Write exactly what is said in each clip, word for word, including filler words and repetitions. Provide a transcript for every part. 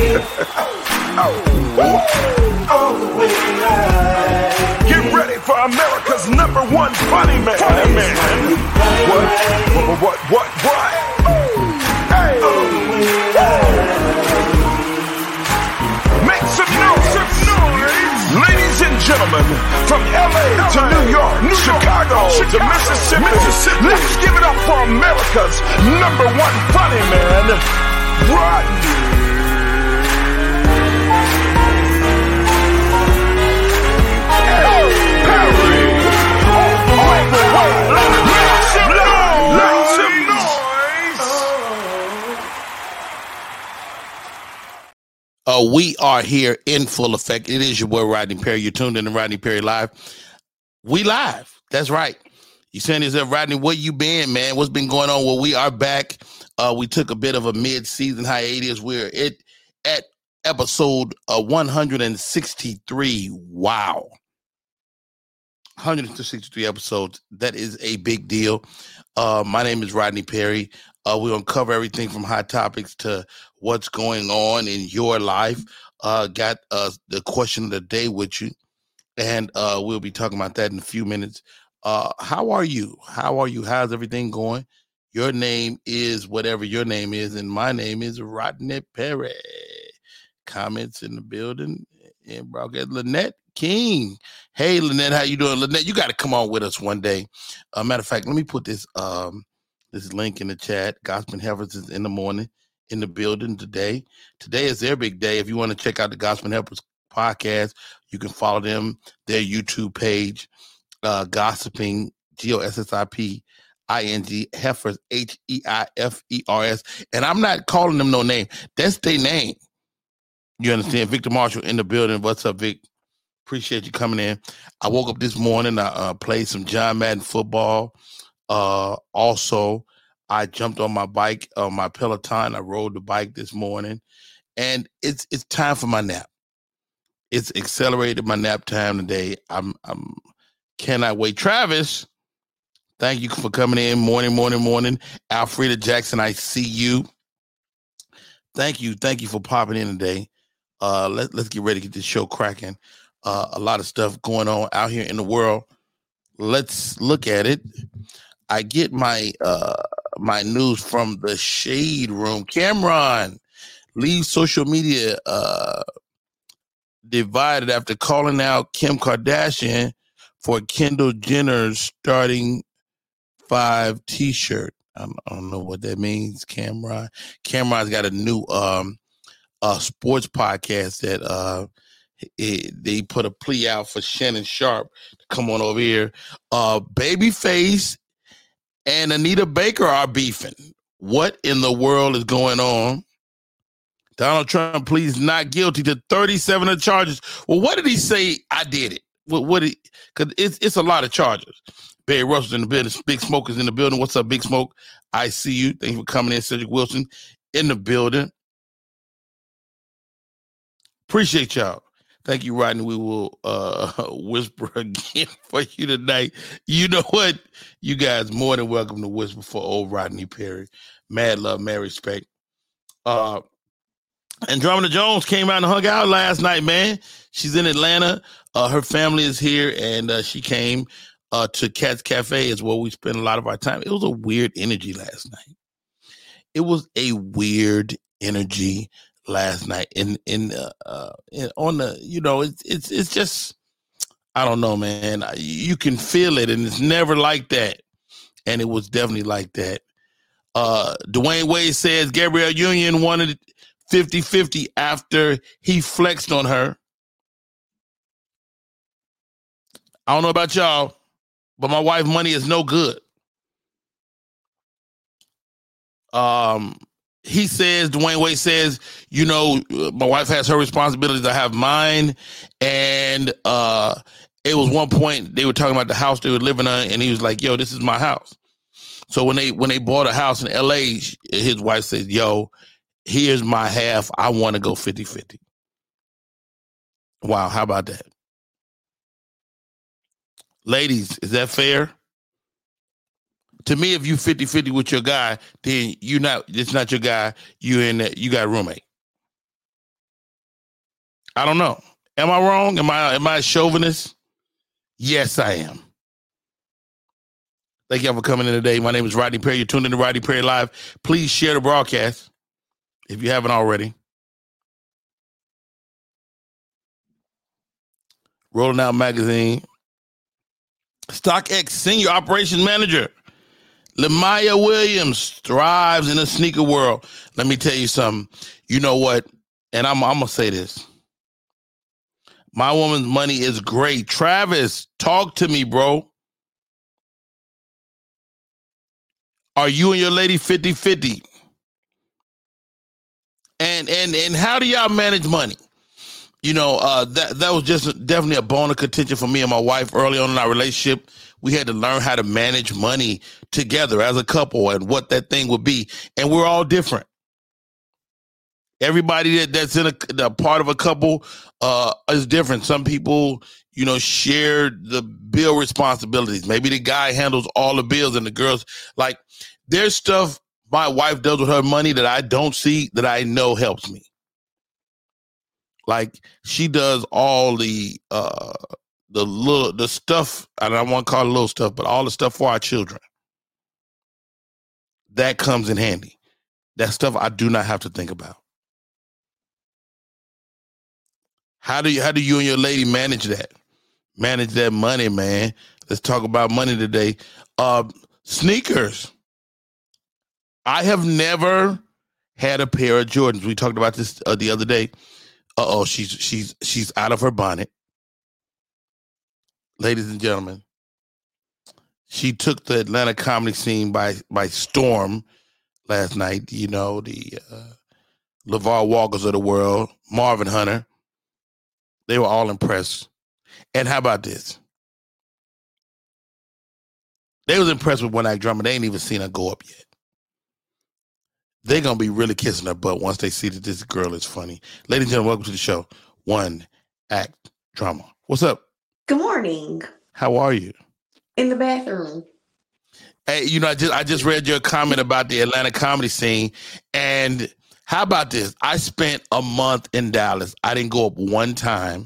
Get ready for America's number one funny man. Funny man. What? What? What? What? What? Hey! Make some noise, some noise, ladies and gentlemen, from L A to New York, New Chicago, Chicago to Mississippi. Mississippi. Let's give it up for America's number one funny man, Rodney Uh, we are here in full effect. It is your boy, Rodney Perry. You're tuned in to Rodney Perry Live. We live. That's right. You saying to yourself, Rodney, where you been, man? What's been going on? Well, we are back. Uh, we took a bit of a mid-season hiatus. We're at, at episode uh, one hundred sixty-three. Wow. one hundred sixty-three episodes. That is a big deal. Uh, my name is Rodney Perry. Uh, we're going to cover everything from hot topics to what's going on in your life. Uh, got uh, the question of the day with you, and uh, we'll be talking about that in a few minutes. Uh, how are you? How are you? How's everything going? Your name is whatever your name is, and my name is Rodney Perry. Comments in the building. And broadcast Lynette King. Hey, Lynette, how you doing? Lynette, you got to come on with us one day. Uh, matter of fact, let me put this um, this link in the chat. Gospel Helpers is in the morning in the building today. Today is their big day. If you want to check out the Gospel Helpers podcast, you can follow them, their YouTube page, uh, Gossiping, G O S S I P I N G, Heifers, H E I F E R S. And I'm not calling them no name. That's their name. You understand? Victor Marshall in the building. What's up, Vic? Appreciate you coming in. I woke up this morning. I uh, played some John Madden football. Uh, also, I jumped on my bike, on my Peloton. I rode the bike this morning. And it's it's time for my nap. It's accelerated my nap time today. I'm I'm cannot wait. Travis, thank you for coming in. Morning, morning, morning. Alfreda Jackson, I see you. Thank you. Thank you for popping in today. Uh, let, let's get ready to get this show cracking. Uh, a lot of stuff going on out here in the world. Let's look at it. I get my uh, my news from the Shade Room. Cameron leaves social media uh, divided after calling out Kim Kardashian for Kendall Jenner's starting five T-shirt. I don't, I don't know what that means, Cameron. Cameron's got a new um, uh, sports podcast that uh, it, they put a plea out for Shannon Sharp to come on over here. Uh, Babyface and Anita Baker are beefing. What in the world is going on? Donald Trump pleads not guilty to thirty-seven of the charges. Well, what did he say? I did it. What? What? Because it's it's a lot of charges. Barry Russell's in the building. Big Smoke is in the building. What's up, Big Smoke? I see you. Thank you for coming in. Cedric Wilson in the building. Appreciate y'all. Thank you, Rodney. We will uh, whisper again for you tonight. You know what? You guys more than welcome to whisper for old Rodney Perry. Mad love, mad respect. Uh, Andromeda Jones came out and hung out last night, man. She's in Atlanta. Uh, her family is here, and uh, she came uh, to Cat's Cafe is where we spent a lot of our time. It was a weird energy last night. It was a weird energy last night in in, uh, uh, in on the, you know, it's it's it's just, I don't know, man. You can feel it, and it's never like that. And it was definitely like that. Uh, Dwayne Wade says Gabrielle Union wanted fifty-fifty after he flexed on her. I don't know about y'all, but my wife's money is no good. Um, he says, Dwayne Wade says, you know, my wife has her responsibilities. I have mine. And uh, it was one point they were talking about the house they were living in, and he was like, yo, this is my house. So when they when they bought a house in L A, his wife said, yo, here's my half. I want to go fifty-fifty. Wow, how about that? Ladies, is that fair? To me, if you fifty-fifty with your guy, then you not it's not your guy. You in that you got a roommate. I don't know. Am I wrong? Am I am I a chauvinist? Yes, I am. Thank y'all for coming in today. My name is Rodney Perry. You're tuned in to Rodney Perry Live. Please share the broadcast if you haven't already. Rolling Out Magazine. StockX Senior Operations Manager Lemaya Williams thrives in the sneaker world. Let me tell you something. You know what? And I'm, I'm going to say this. My woman's money is great. Travis, talk to me, bro. Are you and your lady fifty-fifty? And and and how do y'all manage money? You know, uh, that that was just definitely a bone of contention for me and my wife early on in our relationship. We had to learn how to manage money together as a couple and what that thing would be. And we're all different. Everybody that, that's in a, a part of a couple uh, is different. Some people, you know, share the bill responsibilities. Maybe the guy handles all the bills and the girls, like, there's stuff my wife does with her money that I don't see that I know helps me. Like, she does all the uh, the little the stuff, and I don't want to call it little stuff, but all the stuff for our children. That comes in handy. That stuff I do not have to think about. How do you how do you and your lady manage that? Manage that money, man. Let's talk about money today. Uh, sneakers. I have never had a pair of Jordans. We talked about this uh, the other day. Uh-oh, she's she's she's out of her bonnet. Ladies and gentlemen, she took the Atlanta comedy scene by by storm last night. You know, the uh, LeVar Walkers of the world, Marvin Hunter. They were all impressed. And how about this? They was impressed with One Act Drama. They ain't even seen her go up yet. They're going to be really kissing her butt once they see that this girl is funny. Ladies and gentlemen, welcome to the show, One Act Drama. What's up? Good morning. How are you? In the bathroom. Hey, you know, I just I just read your comment about the Atlanta comedy scene. And how about this? I spent a month in Dallas. I didn't go up one time.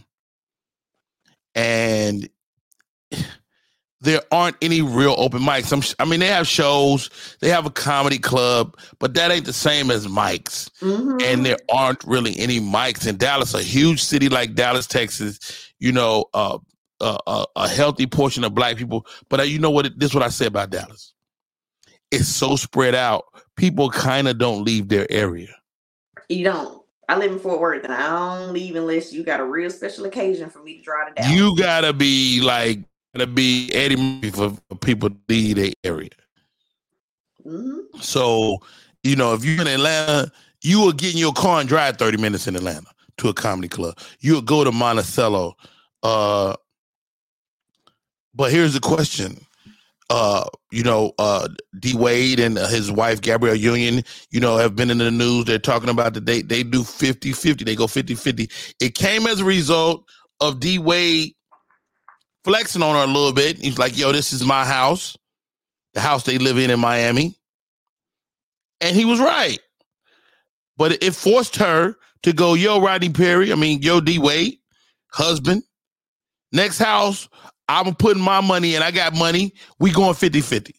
And there aren't any real open mics. I'm, I mean, they have shows, they have a comedy club, but that ain't the same as mics. Mm-hmm. And there aren't really any mics in Dallas, a huge city like Dallas, Texas, you know, uh, uh, uh, a healthy portion of black people. But uh, you know what? This is what I say about Dallas. It's so spread out. People kind of don't leave their area. You don't. I live in Fort Worth, and I don't leave unless you got a real special occasion for me to drive to Dallas. You got to be like, to be Eddie Murphy for, for people to leave their area. Mm-hmm. So, you know, if you're in Atlanta, you will get in your car and drive thirty minutes in Atlanta to a comedy club. You'll go to Monticello. Uh, but here's the question. Uh, you know, uh, D Wade and his wife, Gabrielle Union, you know, have been in the news. They're talking about that they, they do fifty-fifty. They go fifty-fifty. It came as a result of D Wade flexing on her a little bit. He's like, yo, this is my house, the house they live in in Miami. And he was right. But it forced her to go, yo, Rodney Perry, I mean, yo, D Wade, husband, next house, I'm putting my money in. I got money. We going fifty-fifty.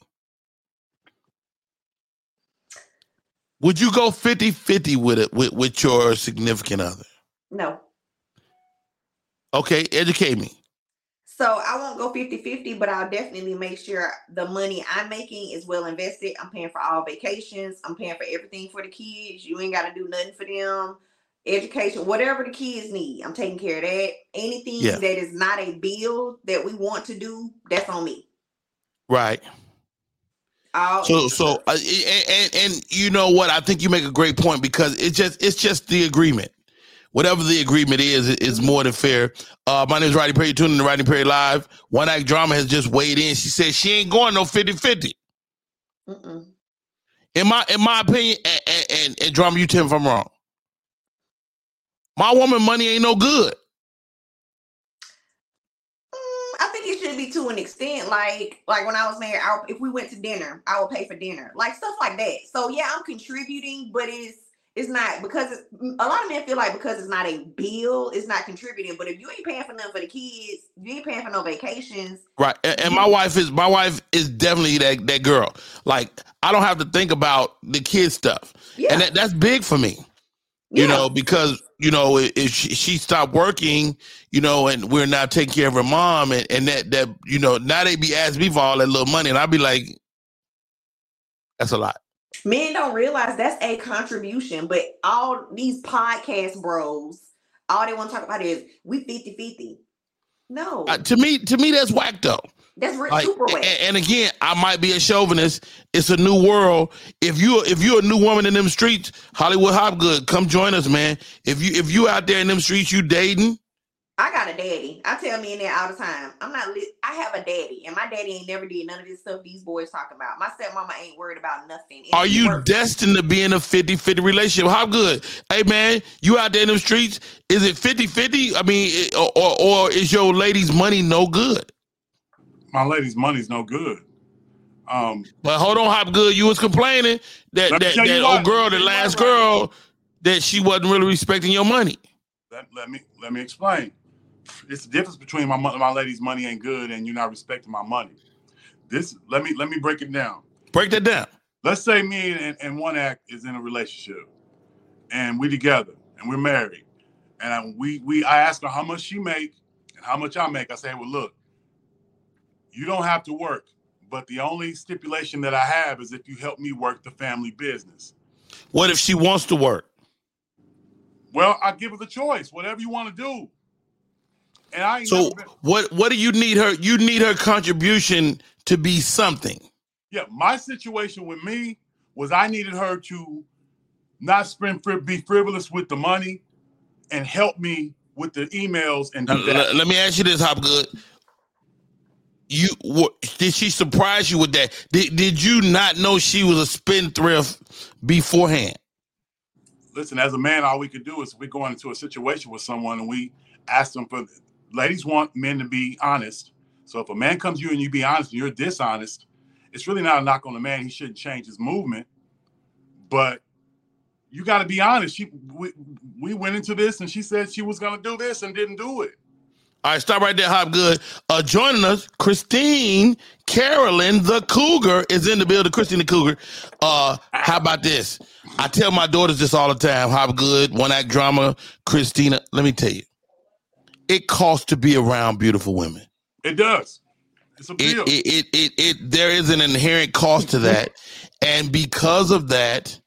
Would you go fifty-fifty with it with, with your significant other? No. Okay, educate me. So I won't go fifty-fifty, but I'll definitely make sure the money I'm making is well invested. I'm paying for all vacations. I'm paying for everything for the kids. You ain't got to do nothing for them. Education, whatever the kids need, I'm taking care of that. Anything yeah. that is not a bill that we want to do, that's on me. Right. All so, so, uh, and, and and you know what? I think you make a great point because it's just it's just the agreement. Whatever the agreement is, is more than fair. Uh, my name is Rodney Perry. You're tuning in to Rodney Perry Live. One Act Drama has just weighed in. She said she ain't going no fifty-fifty. Mm-mm. In my in my opinion, and, and, and, and Drama, you tell me if I'm wrong. My woman money ain't no good. Mm, I think it should be to an extent. Like, like when I was married, I, if we went to dinner, I would pay for dinner. Like stuff like that. So yeah, I'm contributing, but it's It's not because it's, a lot of men feel like because it's not a bill, it's not contributing. But if you ain't paying for nothing for the kids, you ain't paying for no vacations. Right. And, and my wife is my wife is definitely that that girl. Like I don't have to think about the kid stuff. Yeah. And that, that's big for me. Yeah. You know, because, you know, if she, she stopped working, you know, and we're now taking care of her mom and, and that that, you know, now they be asking me for all that little money and I'll be like, that's a lot. Men don't realize that's a contribution, but all these podcast bros, all they want to talk about is we fifty-fifty. No. Uh, to me, to me, that's whack though. That's like, super whack. And, and again, I might be a chauvinist. It's a new world. If you if you're a new woman in them streets, Hollywood Hopgood, come join us, man. If you if you out there in them streets, you dating. I got a daddy. I tell me in there all the time. I'm not. Li- I have a daddy, and my daddy ain't never did none of this stuff these boys talk about. My stepmama ain't worried about nothing. And Are you works. destined to be in a fifty-fifty relationship? How good? Hey, man, you out there in the streets, is it fifty-fifty? I mean, or, or, or is your lady's money no good? My lady's money's no good. Um, but hold on, Hopgood, you was complaining that that, that old girl, the last girl, that she wasn't really respecting your money. Let, let me let me explain. It's the difference between my my lady's money ain't good and you're not respecting my money. This let me let me break it down. Break that down. Let's say me and, and one act is in a relationship, and we together and we're married, and I, we we I ask her how much she make and how much I make. I say, well, look, you don't have to work, but the only stipulation that I have is if you help me work the family business. What if she wants to work? Well, I give her the choice. Whatever you want to do. And I ain't so been- what what do you need her? You need her contribution to be something. Yeah, my situation with me was I needed her to not spend be frivolous with the money and help me with the emails and do now, that. Let, let me ask you this, Hopgood. You what, did she surprise you with that? Did did you not know she was a spendthrift beforehand? Listen, as a man, all we could do is we go into a situation with someone and we ask them for. Ladies want men to be honest. So if a man comes to you and you be honest and you're dishonest, it's really not a knock on the man. He shouldn't change his movement. But you got to be honest. She, we, we went into this and she said she was going to do this and didn't do it. All right, stop right there, Hopgood. Uh, joining us, Christine Carolyn, the Cougar, is in the building. Christine the Cougar. Uh, how about this? I tell my daughters this all the time. Hopgood, one act drama, Christina. Let me tell you. It costs to be around beautiful women. It does. It's a bill. It, it, it, it, it, there is an inherent cost to that. And because of that,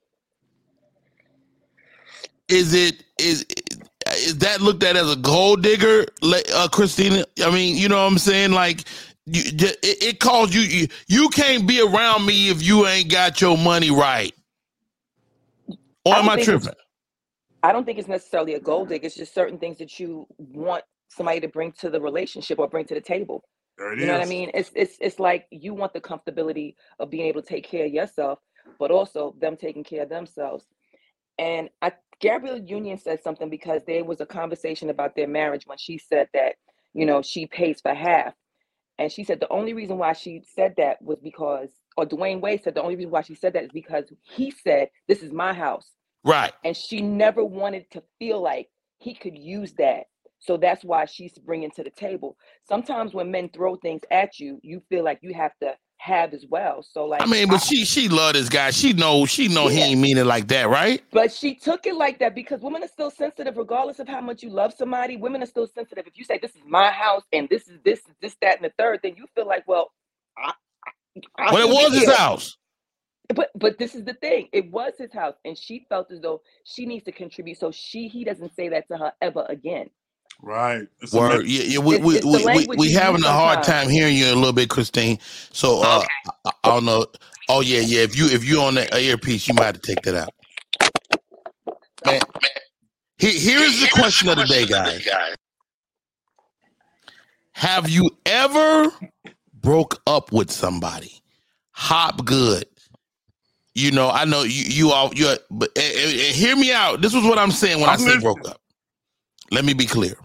is it, is, is that looked at as a gold digger, uh, Christina? I mean, you know what I'm saying? Like, you, it, it calls you, you, you can't be around me if you ain't got your money right. Or am I tripping? I don't think it's necessarily a gold dig. It's just certain things that you want somebody to bring to the relationship or bring to the table. There it you is. know what I mean? It's it's it's like you want the comfortability of being able to take care of yourself, but also them taking care of themselves. And I, Gabrielle Union said something because there was a conversation about their marriage when she said that, you know, she pays for half. And she said the only reason why she said that was because, or Dwayne Wade said the only reason why she said that is because he said, this is my house. Right. And she never wanted to feel like he could use that. So that's why she's bringing to the table. Sometimes when men throw things at you, you feel like you have to have as well. So like, I mean, but I, she she love this guy. She know she know yeah. he ain't mean it like that, right? But she took it like that because women are still sensitive, regardless of how much you love somebody. Women are still sensitive. If you say this is my house and this is this this that and the third, then you feel like, well, I, I well, it was his house. But but this is the thing. It was his house, and she felt as though she needs to contribute, so she he doesn't say that to her ever again. Right. It's Word. Yeah, yeah, we it's, we it's we, we, we having a hard time hearing you a little bit, Christine. So uh, okay. I, I don't know. Oh yeah, yeah. If you if you on that earpiece, you might have to take that out. Man, here, here is the question of the day, guys. Have you ever broke up with somebody? Hopgood. You know, I know you you all you but uh, uh, hear me out. This was what I'm saying when I'm I say listening. broke up. Let me be clear.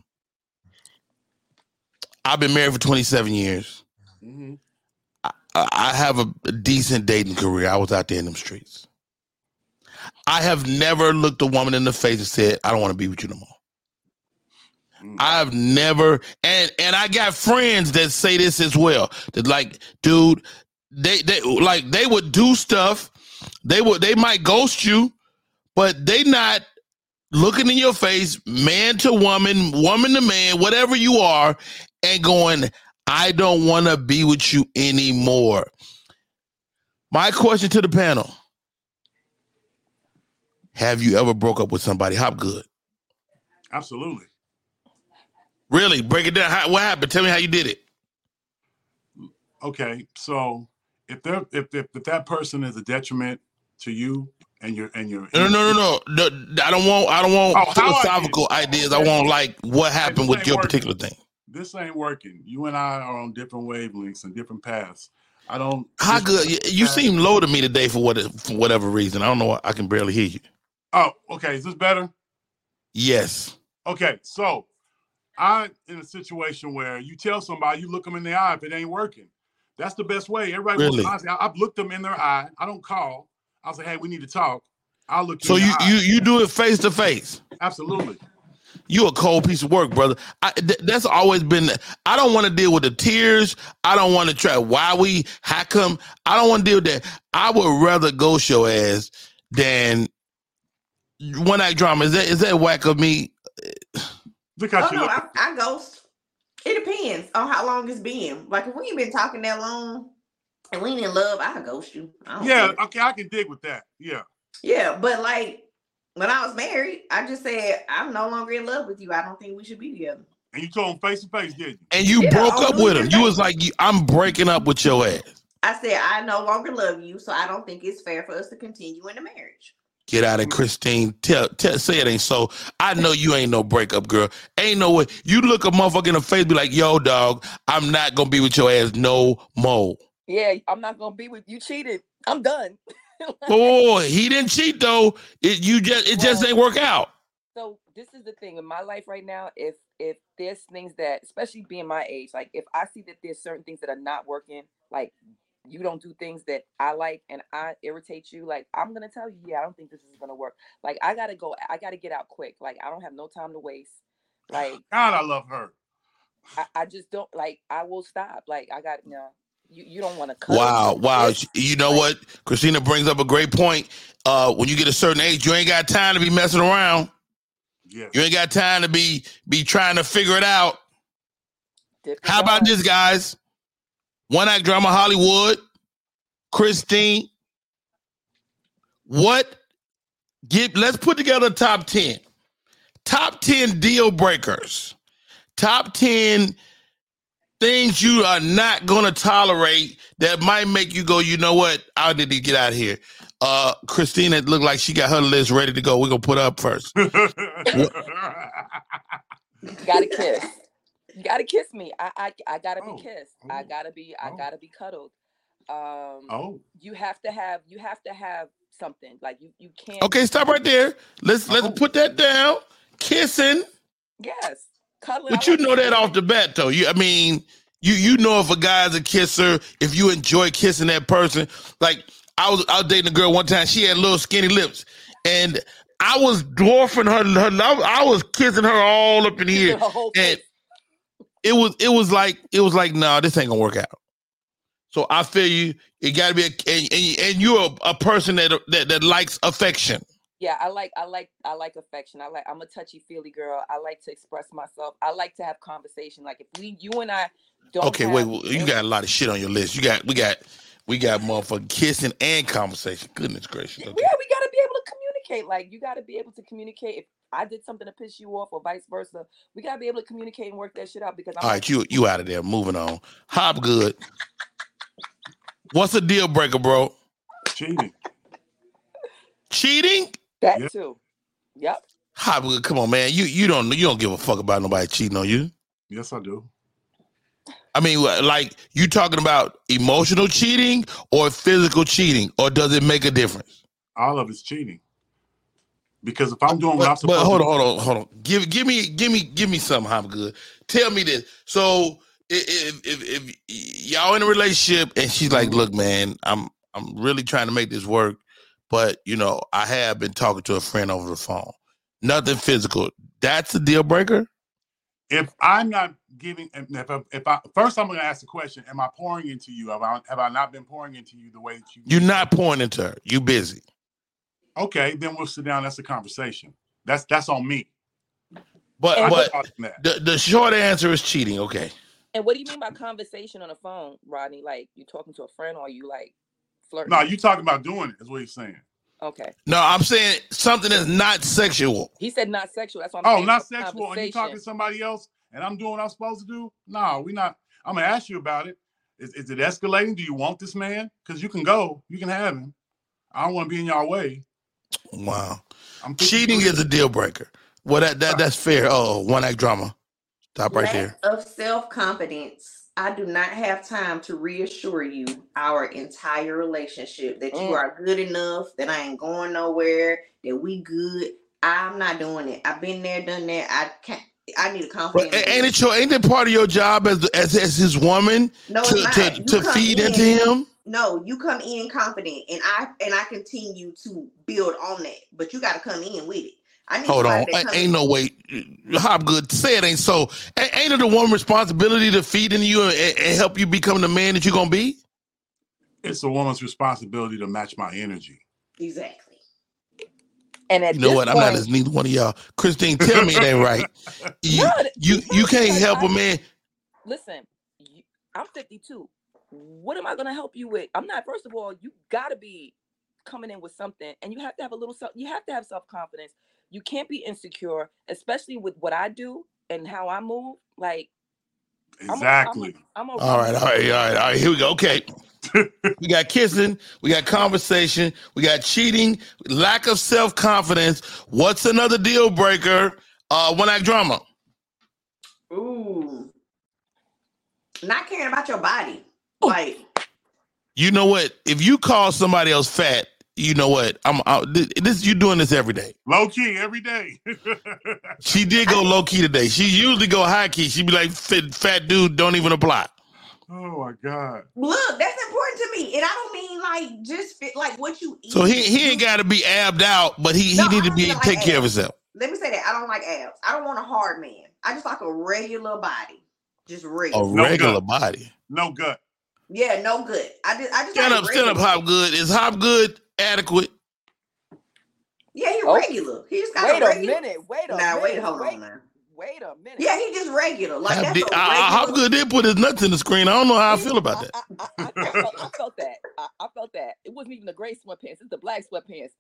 I've been married for twenty-seven years. Mm-hmm. I, I have a, a decent dating career. I was out there in them streets. I have never looked a woman in the face and said, I don't want to be with you no more. Mm. I've never, and and I got friends that say this as well. That like, dude, they they like they would do stuff. They would they might ghost you, but they not looking in your face, man to woman, woman to man, whatever you are, and going, I don't want to be with you anymore. My question to the panel: have you ever broke up with somebody? Hopgood. Absolutely. Really? Break it down. How, what happened? Tell me how you did it. Okay, so if they're if if, if that person is a detriment to you and your and your no no no no, no, no I don't want I don't want oh, philosophical I ideas. I want like what happened with your working. particular thing. This ain't working. You and I are on different wavelengths and different paths. I don't. How good? You, you seem low to me today for what for whatever reason. I don't know. Why, I can barely hear you. Oh, okay. Is this better? Yes. Okay, so I'm in a situation where you tell somebody, you look them in the eye if it ain't working. That's the best way. Everybody really? wants to, I've looked them in their eye. I don't call. I'll say, hey, we need to talk. I'll look you so in you the eye. you you do it face to face. Absolutely. You a cold piece of work, brother. I, th- that's always been. I don't want to deal with the tears. I don't want to try. Why we? How come? I don't want to deal with that. I would rather ghost your ass than one act drama. Is that is that whack of me? Look how oh no, I, I ghost. It depends on how long it's been. Like if we ain't been talking that long and we ain't in love, I ghost you. I yeah, care. Okay, I can dig with that. Yeah. Yeah, but like when I was married, I just said I'm no longer in love with you. I don't think we should be together. And you told him face to face, didn't you? And you yeah, broke up with him. You was like, I'm breaking up with your ass. I said I no longer love you, so I don't think it's fair for us to continue in the marriage. Get out of Christine. Tell, tell, say it ain't so. I know you ain't no breakup girl. Ain't no way. You look a motherfucker in the face, be like, yo, dog, I'm not gonna be with your ass no more. Yeah, I'm not gonna be with you. Cheated. I'm done. Oh, he didn't cheat though. It you just it well, just ain't work out. So this is the thing in my life right now. If if there's things that, especially being my age, like if I see that there's certain things that are not working, like you don't do things that I like and I irritate you, like I'm gonna tell you, yeah, I don't think this is gonna work. Like I gotta go, I gotta get out quick. Like I don't have no time to waste. Like God, I love her. I, I just don't like. I will stop. Like I got you know. You, you don't want to cut. Wow, wow. You know what? Christina brings up a great point. Uh, when you get a certain age, you ain't got time to be messing around. Yeah. You ain't got time to be be trying to figure it out. Different How about this, guys? One Act Drama Hollywood, Christine. What? Get. Let's put together a top ten. Top ten deal breakers. Top ten things you are not going to tolerate that might make you go, you know what? I need to get out of here. Uh, Christina, it looked like she got her list ready to go. We're going to put her up first. You gotta kiss. You gotta kiss me. I I, I gotta oh, be kissed. Oh, I gotta be I oh. gotta be cuddled. Um, oh. You have to have you have to have something. Like you you can't. Okay, stop right there. Let's let's oh. put that down. Kissing. Yes. Cuddling. But you know that off the bat, though. You, I mean, you you know if a guy's a kisser, if you enjoy kissing that person. Like I was, I was dating a girl one time. She had little skinny lips, and I was dwarfing her. her I was kissing her all up in here, and it was it was like it was like, no, nah, this ain't gonna work out. So I feel you. It got to be, a, and, and and you're a, a person that, that that likes affection. Yeah, I like, I like, I like affection. I like, I'm a touchy feely girl. I like to express myself. I like to have conversation. Like if we, you and I don't. Okay, wait, well, you got a lot of shit on your list. You got, we got, we got motherfucking kissing and conversation. Goodness gracious. Okay. Yeah, we got to be able to communicate. Like you got to be able to communicate. If I did something to piss you off or vice versa, we got to be able to communicate and work that shit out. Because I'm all right, you you out of there. Moving on. Hopgood. What's a deal breaker, bro? Cheating. Cheating? That yep. too. Yep. Hopgood, come on, man. You you don't you don't give a fuck about nobody cheating on you. Yes, I do. I mean, like you talking about emotional cheating or physical cheating, or does it make a difference? All of it's cheating. Because if I'm doing what but, I'm supposed but hold to on, hold on, hold on. Give give me give me give me something, Hopgood. Tell me this. So if, if if y'all in a relationship and she's like, look, man, I'm I'm really trying to make this work, but you know, I have been talking to a friend over the phone. Nothing physical. That's a deal breaker. If I'm not giving, if I, if I first I'm going to ask the question: am I pouring into you? Have I, have I not been pouring into you the way that you? You're not pouring into her. You busy. Okay, then we'll sit down. That's a conversation. That's that's on me. But And but what, the, the short answer is cheating. Okay. And what do you mean by conversation on the phone, Rodney? Like you talking to a friend, or you like flirting? No, you talking about doing it. Is what he's saying. Okay. No, I'm saying something that's not sexual. He said not sexual. That's what I'm oh, saying. Oh, not sexual. And you talking to somebody else, and I'm doing what I'm supposed to do? No, we not. I'm gonna ask you about it. Is, is it escalating? Do you want this man? Because you can go. You can have him. I don't want to be in your way. Wow. I'm Cheating is a deal breaker. Well, that, that that's fair. Oh, one act drama. Stop right Lack there. of self-confidence. I do not have time to reassure you our entire relationship that you Mm. are good enough, that I ain't going nowhere, that we good. I'm not doing it. I've been there, done that. I can't. I need a But confidence. ain't it your ain't it part of your job as as, as his woman No, to it's not. to, You to come feed in- into him? No, you come in confident, and I and I continue to build on that. But you got to come in with it. I need Hold on, somebody that ain't, come ain't in- no way. Hopgood, say it ain't so. Ain't, ain't it the one responsibility to feed into you and, and help you become the man that you're gonna be? It's a woman's responsibility to match my energy. Exactly. And at You know this what? point, I'm not as neither one of y'all. Christine, tell me it ain't right. You No, you, it's you not can't because help I- a man. listen, you, I'm fifty-two. What am I going to help you with? I'm not. First of all, you got to be coming in with something, and you have to have a little self. You have to have self confidence. You can't be insecure, especially with what I do and how I move. Like Exactly. I'm a, I'm a, I'm a, All right, all right, all right, all right. Here we go. Okay. We got kissing, we got conversation, we got cheating, lack of self-confidence. What's another deal breaker? Uh, one act drama. Ooh. Not caring about your body. Like, You know what? If you call somebody else fat, you know what? I'm I, this. You doing this every day. Low key every day. She did go low key today. She usually go high key. She be like, fat, fat dude, don't even apply. Oh my God. look, that's important to me. And I don't mean like just fit like what you eat. So he he ain't got to be abbed out, but he, No, he need I to don't be even like take care of abs. himself. Let me say that. I don't like abs. I don't want a hard man. I just like a regular body. Just A regular. No regular gut. body. No gut. Yeah, no good. I just I just Stand like up, stand up, regular. Hopgood. Is Hopgood adequate? Yeah, he's Oh. regular. He just got wait a a regular. minute. Wait a Nah, minute. wait, hold wait, on now. Wait a minute. Yeah, he just regular. Like Hop that's did, a uh, regular. Hopgood did put his nuts in the screen. I don't know how I feel about that. I, I, I, I, felt, I felt that. I, I felt that. It wasn't even the gray sweatpants. It's the black sweatpants.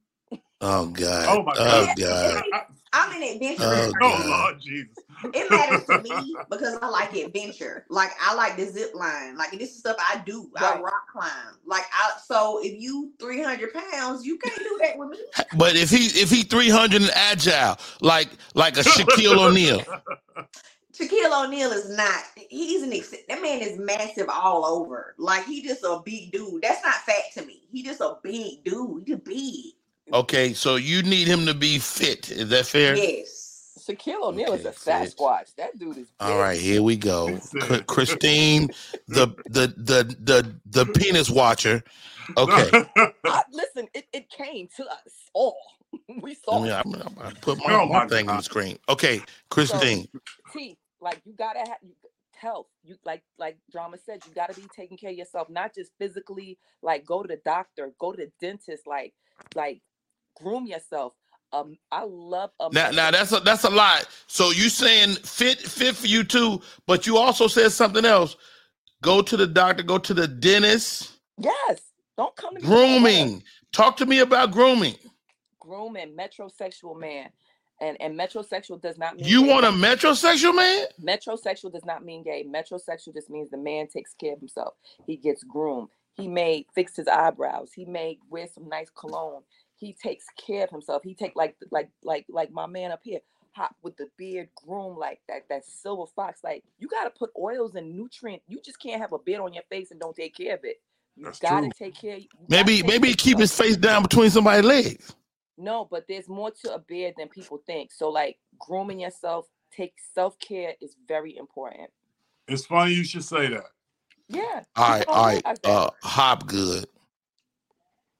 Oh God. Oh my Oh God. God. I'm an adventurous Oh, person. Oh God. Lord Jesus. It matters to me because I like adventure. Like I like the zip line. Like this is stuff I do. I Right. rock climb. Like I so if you three hundred pounds, you can't do that with me. But if he if he three hundred and agile, like like a Shaquille O'Neal, Shaquille O'Neal is not. He's an ex- that man is massive all over. Like he just a big dude. That's not fat to me. He just a big dude. He just big. okay, so you need him to be fit. Is that fair? Yes. Shaquille O'Neal is Okay, a Sasquatch. fit. That dude is big. All right, here we go. C- Christine, the the the the the penis watcher. Okay. I, listen, it, it came to us all. We saw I mean, it. I'm, I'm, I put my, Oh, my my thing on God. the screen. Okay, Christine. T, like you gotta have you, health. You like like Drama said, you gotta be taking care of yourself, not just physically. Like go to the doctor, go to the dentist. Like like groom yourself. Um, I love a Now, now that's a that's a lot. So you saying fit fit for you too, but you also said something else. Go to the doctor. Go to the dentist. yes. Don't come to me. Grooming. Talk to me about grooming. Grooming, metrosexual man, and and metrosexual does not mean You gay. want a metrosexual man? Metrosexual does not mean gay. Metrosexual just means the man takes care of himself. He gets groomed. He may fix his eyebrows. He may wear some nice cologne. He takes care of himself. He take like like like like my man up here, hot with the beard, groom like that. That silver fox. Like you got to put oils and nutrient. You just can't have a beard on your face and don't take care of it. You That's got to true. take care. You Maybe gotta take maybe care of keep his yourself. face down between somebody's legs. No, but there's more to a beard than people think. So like grooming yourself, take self-care is very important. It's funny you should say that. Yeah. All right, people all don't right. realize that. Uh, Hopgood.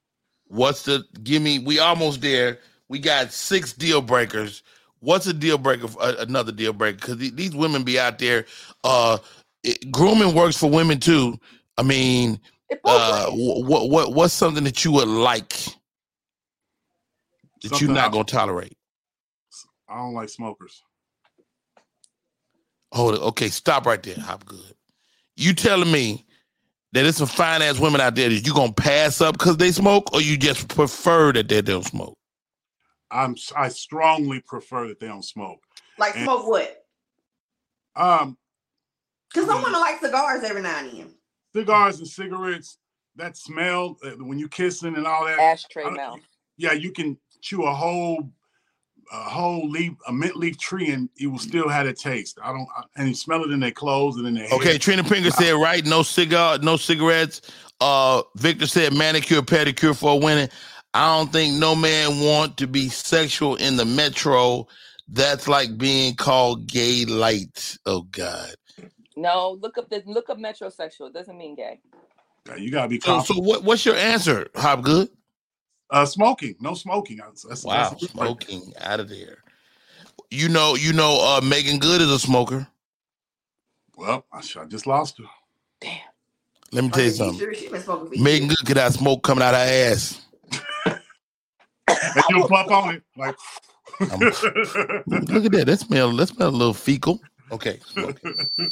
What's the give me? We almost there. We got six deal breakers. What's a deal breaker? For, uh, another deal breaker because th- these women be out there. Uh, it, grooming works for women too. I mean, uh, what what what's something that you would like that Something you're not I- gonna tolerate? I don't like smokers. Hold it. Okay, stop right there. Hopgood. You telling me that there's some fine ass women out there that you gonna pass up because they smoke, or you just prefer that they don't smoke? I'm I strongly prefer that they don't smoke. Like And- smoke what? Um, Because I some mean- women like cigars every now and then. cigars and cigarettes, that smell uh, when you kissing and all that. Ashtray I don't- mouth. Yeah, you can chew a whole, a whole leaf, a mint leaf tree, and you will still have a taste. I don't, I, and you smell it in their clothes and in their Okay, hair. Trina Pinger said right, no cigar, no cigarettes. Uh, Victor said manicure, pedicure for a winning. I don't think no man want to be sexual in the metro. That's like being called gay light. Oh God. No, look up the look up metrosexual. It doesn't mean gay. Yeah, you gotta be So, confident. so what, what's your answer, Hopgood? Uh, smoking, no smoking. That's, that's, Wow, that's smoking out of there. You know, you know, uh, Megan Good is a smoker. Well, I, sh- I just lost her. Damn. Let me tell you She something. sure she been smoking for Megan years. Good could have smoke coming out of her ass. And you'll puff on it like. Um, Look at that. That smell. That smell a little fecal. Okay. Smoking.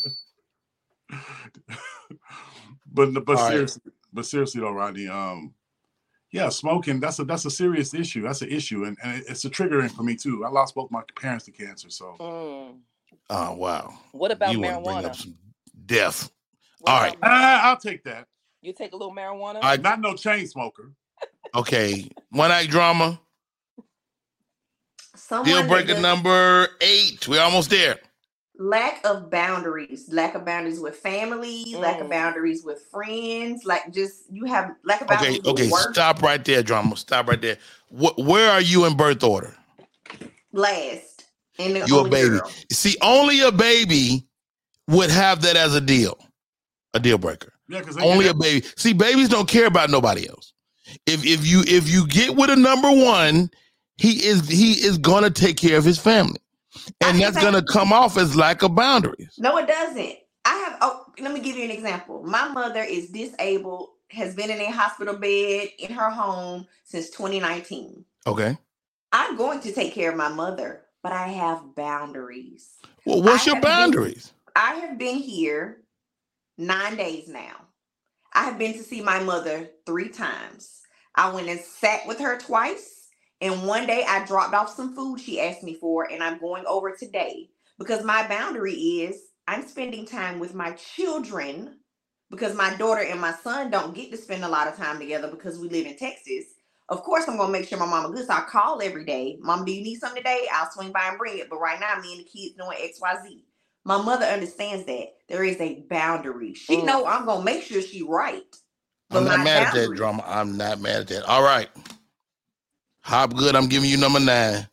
but but All right. seriously, but seriously though, Rodney, um, yeah, smoking that's a that's a serious issue. That's an issue, and, and it's a triggering for me too. I lost both my parents to cancer, so Mm. Oh wow. What about You want to bring marijuana? up some death. What All about right. uh, marijuana? I'll take that. You take a little marijuana? All right. Not no chain smoker. Okay. One night drama. Someone Deal that breaker does- number eight. We're almost there. lack of boundaries, lack of boundaries with family, lack of Mm. boundaries with friends, like just you have lack of Okay. boundaries with Okay. work. Stop right there, drama. Stop right there. Wh- where are you in birth order? Last, and the You a only baby. girl. See, only a baby would have that as a deal, a deal breaker. Yeah, because Only a baby. See, babies don't care about nobody else. If if you if you get with a number one, he is he is gonna take care of his family, and I that's think- gonna come off as lack of boundaries. No, it doesn't. I have. Oh, let me give you an example. My mother is disabled, has been in a hospital bed in her home since twenty nineteen. Okay. I'm going to take care of my mother, but I have boundaries. Well, what's I your have been- boundaries? I have been here nine days now. I have been to see my mother three times. I went and sat with her twice. And one day I dropped off some food she asked me for, and I'm going over today because my boundary is I'm spending time with my children because my daughter and my son don't get to spend a lot of time together because we live in Texas. Of course, I'm going to make sure my mama good. So I call every day. Mom, do you need something today? I'll swing by and bring it. But right now, me and the kids doing X, Y, Z. My mother understands that there is a boundary. She Mm. know I'm going to make sure she right. But I'm not my mad at that, boundary- drama. I'm not mad at that. All right. Hopgood, I'm giving you number nine.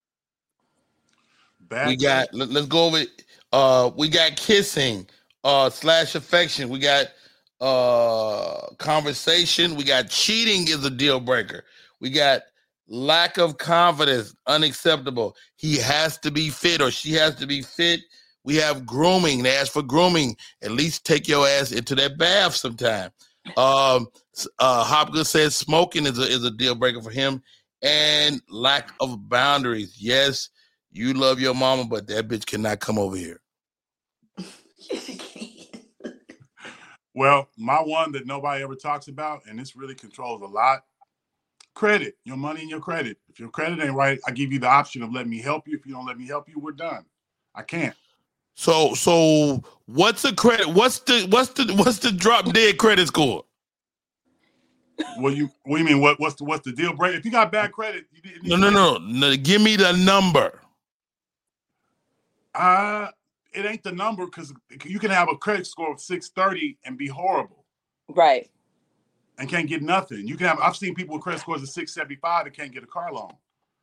Bad We got let, us go over it. Uh we got kissing, uh slash affection, we got uh conversation, we got cheating is a deal breaker, we got lack of confidence, unacceptable. He has to be fit or she has to be fit. We have grooming. They ask for grooming. At least take your ass into that bath sometime. Um uh Hopgood says smoking is a is a deal breaker for him, and lack of boundaries. Yes, you love your mama, but that bitch cannot come over here. Yes, you can. Well, my one that nobody ever talks about, and this really controls a lot. Credit, your money and your credit. If your credit ain't right, I give you the option of letting me help you. If you don't let me help you, we're done. I can't. So so what's the credit? What's the what's the what's the drop dead credit score? Well, you what do you mean? What what's the what's the deal break? If you got bad credit, you didn't. No, no, no, no. Give me the number. Uh, it ain't the number because you can have a credit score of six thirty and be horrible Right. and can't get nothing. You can have. I've seen people with credit scores of six seventy-five that can't get a car loan.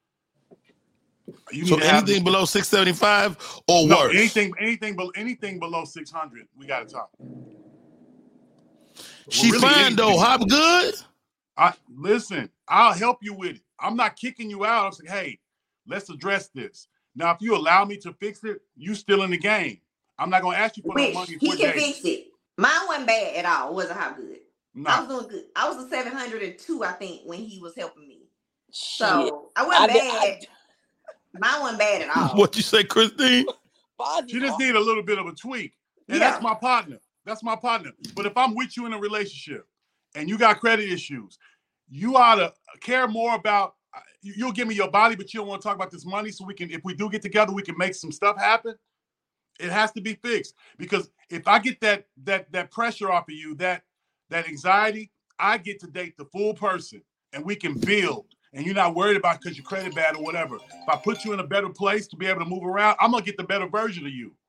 You So need to have anything below six seventy-five or no, worse. anything anything below anything below six hundred. We got to talk. She Well, really fine anything. though. Hop good. I listen, I'll help you with it. I'm not kicking you out. I'm saying, hey, let's address this. Now, if you allow me to fix it, you still in the game. I'm not gonna ask you for Which no money. he can days. fix it. Mine wasn't bad at all. It wasn't how good. No. I was doing good. I was a seven hundred two, I think, when he was helping me. Shit. So I wasn't I bad. did- Mine wasn't bad at all. What you say, Christine? She just need a little bit of a tweak. And Yeah. that's my partner. That's my partner. But if I'm with you in a relationship and you got credit issues, you ought to care more about, you'll give me your body, but you don't want to talk about this money so we can, if we do get together, we can make some stuff happen. It has to be fixed. Because if I get that that that pressure off of you, that that anxiety, I get to date the full person and we can build. And you're not worried about because your credit bad or whatever. If I put you in a better place to be able to move around, I'm gonna get the better version of you.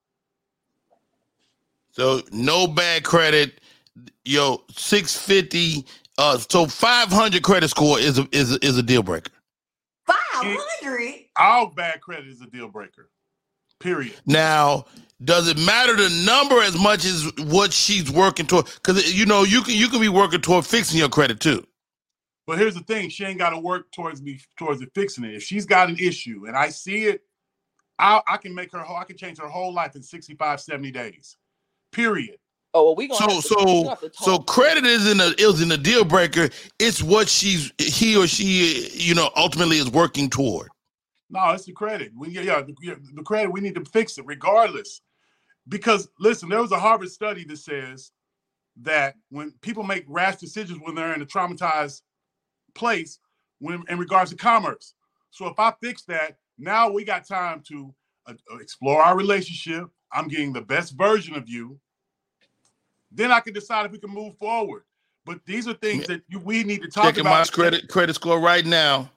So no bad credit, yo, six fifty. Uh, so five hundred credit score is a, is a, is a deal breaker. five hundred? Our bad credit is a deal breaker. Period. Now, does it matter the number as much as what she's working toward? Because you know you can you can be working toward fixing your credit too. But here's the thing: she ain't got to work towards me towards it fixing it. If she's got an issue and I see it, I I can make her whole. I can change her whole life in sixty-five, seventy days. Period. Oh, well, we gonna So have to, we gonna so have to talk. so credit isn't a isn't a deal breaker. It's what she's he or she you know ultimately is working toward. No, it's the credit. We yeah, the, the credit. We need to fix it regardless. Because listen, there was a Harvard study that says that when people make rash decisions when they're in a traumatized place, when in regards to commerce. So if I fix that, now we got time to uh, explore our relationship. I'm getting the best version of you. Then I can decide if we can move forward. But these are things that you, we need to talk Checking about. my credit credit score right now.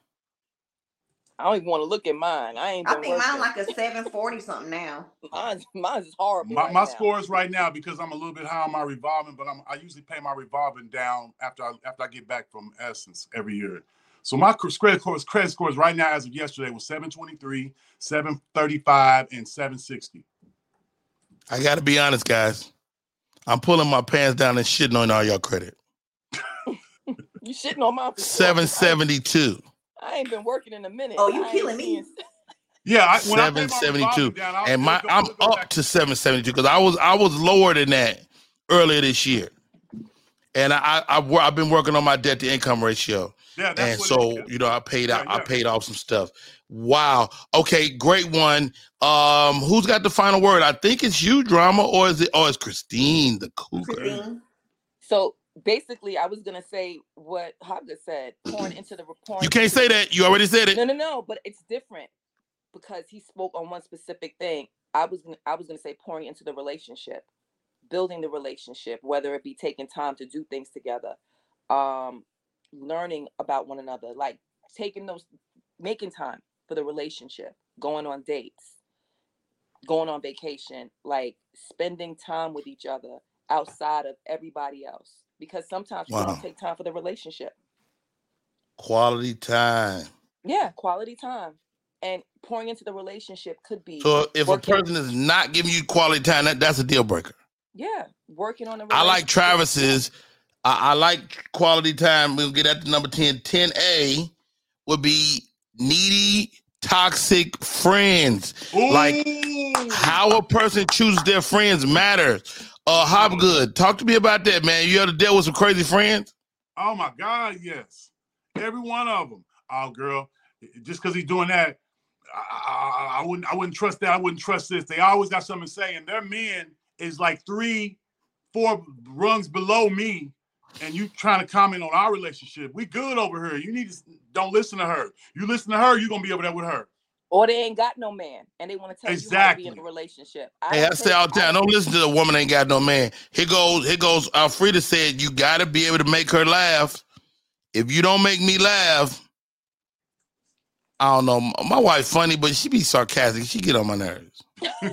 I don't even want to look at mine. I ain't. I been think working. mine like a seven forty something now. Mine's mine's is horrible. My, right my now. score is right now because I'm a little bit high on my revolving, but I'm, I usually pay my revolving down after I after I get back from Essence every year. So my credit score, credit scores right now as of yesterday was seven twenty-three, seven thirty-five, and seven sixty. I got to be honest, guys. I'm pulling my pants down and shitting on all your credit. You shitting on mine? for seven seventy-two. I ain't been working in a minute. Oh, you I ain't killing me. seeing- Yeah, I, when I pay seven my seventy-two. revolving down, I'll And my still go- I'm still go up back- to seven seventy-two because I was I was lower than that earlier this year. And I, I, I I've been working on my debt to income ratio. Yeah, that's And what so, it is. you know, I paid out Yeah, I yeah. paid off some stuff. Wow. Okay, great one. Um, who's got the final word? I think it's you, Drama, or is it or it's Christine the cougar? Christine. So basically, I was gonna say what Haga said, pouring into the pouring You can't say that. You already said it. No, no, no. But it's different because he spoke on one specific thing. I was gonna, I was gonna say pouring into the relationship, building the relationship, whether it be taking time to do things together, um, learning about one another, like taking those, making time for the relationship, going on dates, going on vacation, like spending time with each other outside of everybody else. Because sometimes we Wow. don't take time for the relationship. Quality time. Yeah, quality time. And pouring into the relationship could be So if a working- person is not giving you quality time, that, that's a deal breaker. yeah, working on a I like relationship. Travis's. I, I like quality time. We'll get at the number ten. ten A would be needy, toxic friends. Like Ooh. how a person chooses their friends matters. Uh, Hopgood, talk to me about that, man. You ever dealt with some crazy friends? Oh my God, yes. Every one of them. Oh, girl, just because he's doing that, I, I, I wouldn't. I wouldn't trust that. I wouldn't trust this. They always got something to say, and their men is like three, four rungs below me, and you trying to comment on our relationship. We good over here. You need to don't listen to her. You listen to her, you're gonna be over there with her. Or they ain't got no man and they want to tell you how to Exactly. be in a relationship. Hey, don't I say take- all the time, don't listen to the woman ain't got no man. Here goes, here goes. Alfreda said, you got to be able to make her laugh. If you don't make me laugh, I don't know. My wife funny, but she be sarcastic. She get on my nerves.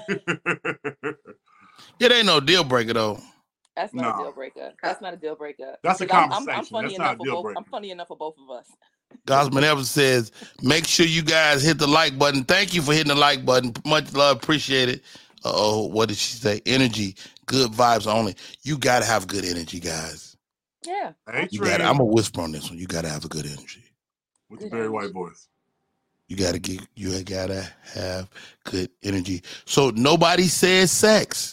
It ain't no deal breaker though. That's not No. a deal breaker. That's not a deal breaker. That's a Because I'm- I'm- I'm conversation. funny That's not a enough for deal both- breaker. I'm funny enough for both of us. Gosman Evans says, make sure you guys hit the like button. Thank you for hitting the like button. Much love. Appreciate it. Uh-oh, what did she say? Energy. Good vibes only. You got to have good energy, guys. Yeah. Hey, You got. I'm gonna whisper on this one. You gotta have a good energy. With the Barry White voice. You gotta get. You gotta have good energy. So nobody says sex.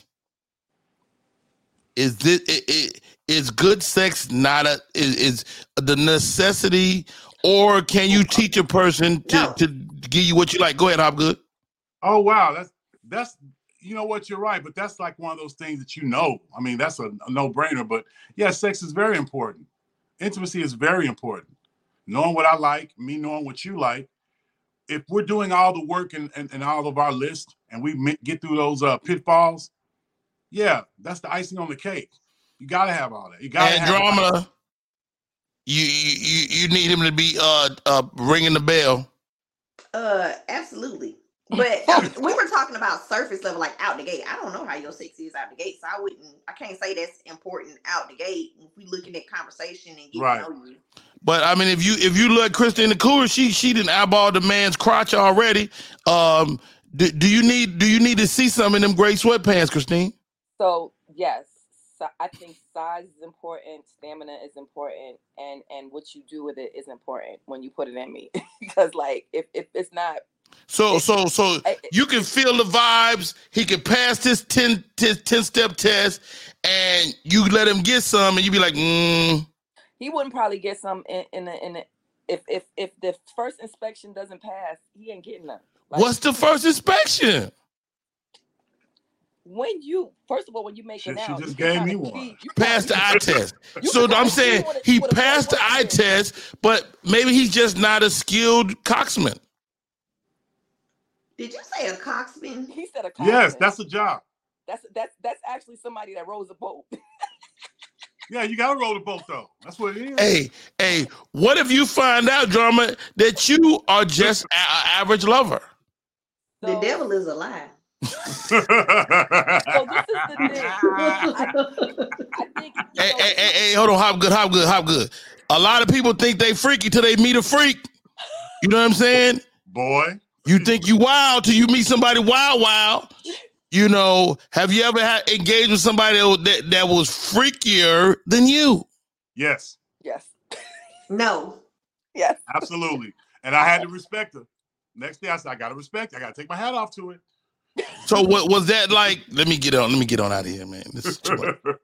Is this? It, it, is good sex not a? Is, is the necessity, or can you teach a person to No. to give you what you like? Go ahead, Hopgood. Oh wow, that's that's you know what, you're right, but that's like one of those things that you know. I mean, that's a, a no-brainer. But yeah, sex is very important. Intimacy is very important. Knowing what I like, me knowing what you like. If we're doing all the work and, and, and all of our list, and we get through those uh, pitfalls, yeah, that's the icing on the cake. You gotta have all that. You gotta And have drama. You you you need him to be uh uh ringing the bell. Uh, absolutely. But we were talking about surface level, like out the gate. I don't know how your sex is out the gate, so I wouldn't. I can't say that's important out the gate. If we looking at conversation and getting Right. to know you. But I mean, if you if you look at Christina Cougar, she she didn't eyeball the man's crotch already. Um, do, do you need do you need to see some in them gray sweatpants, Christine? So yes, so I think size is important, stamina is important, and and what you do with it is important when you put it in me. Because like if if it's not. So so so I- you can feel the vibes. He can pass this ten, ten, ten step test, and you let him get some, and you be like, mm. He wouldn't probably get some in in the, in the, if if if the first inspection doesn't pass, he ain't getting none. Like, What's the first inspection? when you first of all when you make She- it she out, just you can gave kinda me one. see- you Pass the kinda- eye test. You So can I'm kinda see saying what it- he what a passed the boy eye is. test, but maybe he's just not a skilled coxman. Did you say a coxman? He said a Yes, coxman. that's a job. that's that's that's actually somebody that rows a boat. Yeah, you gotta roll the boat though. That's what it is. Hey, hey, what if you find out, drama, that you are just an average lover? The So- devil is a lie. So this is the thing. I think you Hey, know, hey, hey, hey, hold on, hop good, hop good, hop good. A lot of people think they freaky till they meet a freak. You know what I'm saying? Boy. You think you wild till you meet somebody wild, wild. You know, have you ever had engaged with somebody that, that, that was freakier than you? Yes, yes, No. yes. absolutely. And I had to respect her. Next day I said, I gotta respect her. I gotta take my hat off to it. So what was that like? Let me get on. Let me get on out of here, man. This is too much.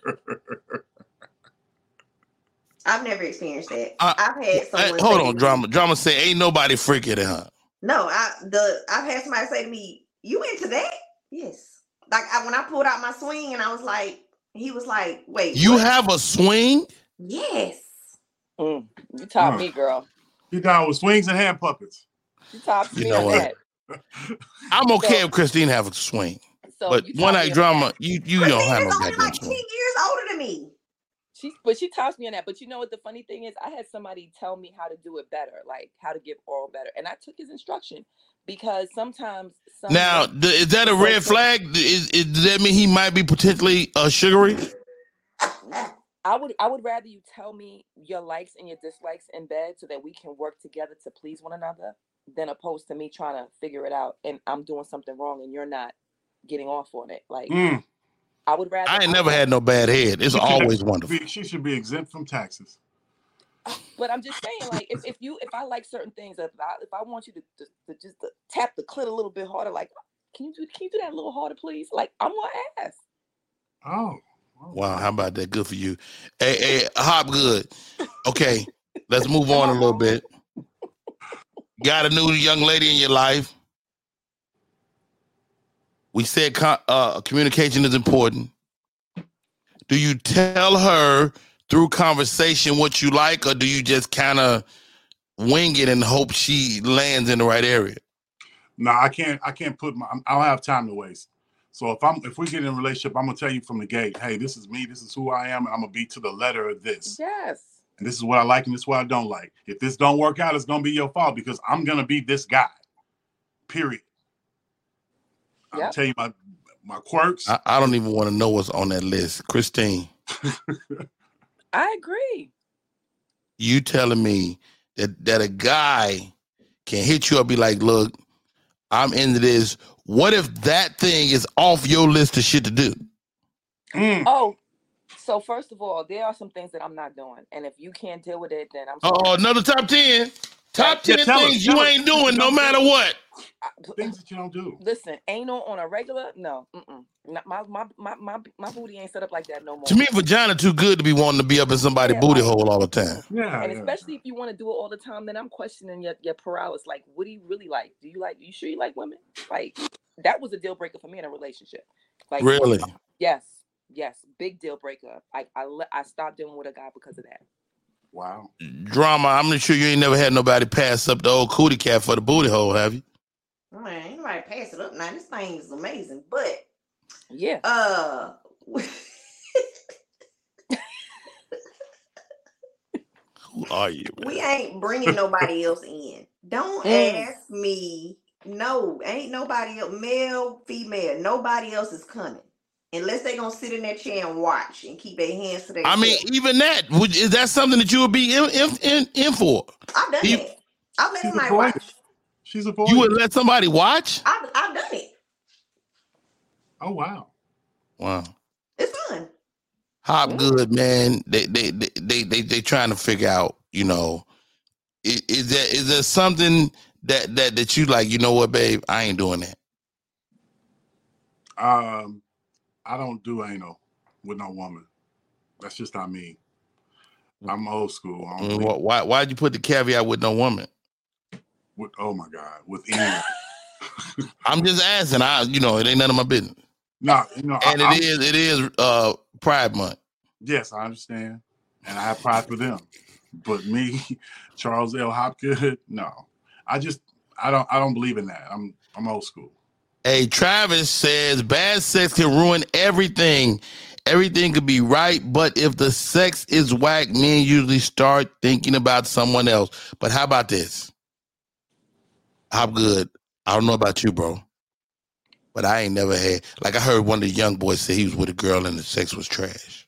I've never experienced that. Uh, I've had Hey, someone hold say on, to drama. me- Drama say ain't nobody freakier than her. No, I the I've had somebody say to me, "You into that?" Yes. Like I, when I pulled out my swing and I was like, he was like, "Wait, You what?" have a swing? Yes. Mm, you taught Huh. me, girl. He down with swings and hand puppets. You taught You me know on what? that. I'm okay So- if Christine have a swing, So but you one taught me night on drama, that. you you don't have Christine no is only goddamn like ten swing. years older than me. She, but she taught me on that. But you know what the funny thing is? I had somebody tell me how to do it better, like how to give oral better, and I took his instruction because sometimes. Some Now, men- th- is that a red flag? Is, is, does that mean he might be potentially uh, sugary? I would I would rather you tell me your likes and your dislikes in bed so that we can work together to please one another than opposed to me trying to figure it out and I'm doing something wrong and you're not getting off on it. Like Mm. I would rather I ain't never had no bad head. It's always wonderful. Be- She should be exempt from taxes. But I'm just saying, like, if, if you if I like certain things, if I if I want you to, to, to just to tap the clit a little bit harder, like, can you do can you do that a little harder, please? Like, I'm gonna ask. Oh. Wow, how about that? Good for you. Hey, hey, hop good. Okay, let's move on a little bit. Got a new young lady in your life. We said co- uh, communication is important. Do you tell her through conversation what you like, or do you just kind of wing it and hope she lands in the right area? No, I can't. I can't put my. I don't have time to waste. So if I'm, if we get in a relationship, I'm gonna tell you from the gate. Hey, this is me. This is who I am, and I'm gonna be to the letter of this. Yes. And this is what I like, and this is what I don't like. If this don't work out, it's gonna be your fault because I'm gonna be this guy. Period. I'll Yep. tell you my my quirks. I, I don't even want to know what's on that list. Christine, I agree. you telling me that, that a guy can hit you up, be like, look, I'm into this. What if that thing is off your list of shit to do? Mm. Oh, So first of all, there are some things that I'm not doing, and if you can't deal with it, then I'm. Oh, another top ten. Top ten Yeah, tell things us, you tell us. ain't doing, no matter what. Things that you don't do. Listen, anal on a regular? No, mm-mm. Not my, my my my my booty ain't set up like that no more. To me, vagina too good to be wanting to be up in somebody's Yeah, booty like- hole all the time. Yeah, And yeah. especially if you want to do it all the time, then I'm questioning your your paralysis. Like, what do you really like? Do you like? You sure you like women? Like, that was a deal breaker for me in a relationship. Like, Really? yes, yes, big deal breaker. I I le- I stopped dealing with a guy because of that. Wow. Drama, I'm not sure you ain't never had nobody pass up the old cootie cat for the booty hole, have you? Man, ain't nobody pass it up now. This thing is amazing. But Yeah. uh Who are you, man? we ain't bringing nobody else in. Don't Mm. ask me. No, ain't nobody else, male, female, nobody else is coming. Unless they gonna sit in that chair and watch and keep their hands to their I mean, even that, would, is that something that you would be in, in, in, in for? I've done you- it. I've let She's somebody avoided. watch. She's a You boy. would let somebody watch? I've, I've done it. Oh wow. Wow. It's fun. Hopgood, man, they they they they they, they trying to figure out, you know, is, is there is there something that that that you like? You know what, babe? I ain't doing that. Um, I don't do anal with no woman. That's just not me. I'm old school. I don't Mm, believe wh- Why why'd you put the caveat with no woman? with, oh my God, with anyone. I'm just asking. I you know it ain't none of my business. No, you know, And I, it is it is uh Pride Month. Yes, I understand, and I have pride for them. But me, Charles L. Hopgood, no. I just I don't I don't believe in that. I'm I'm old school. Hey, Travis says bad sex can ruin everything. Everything could be right, but if the sex is whack, men usually start thinking about someone else. But how about this? Hopgood, I don't know about you, bro, but I ain't never had, like I heard one of the young boys say he was with a girl and the sex was trash.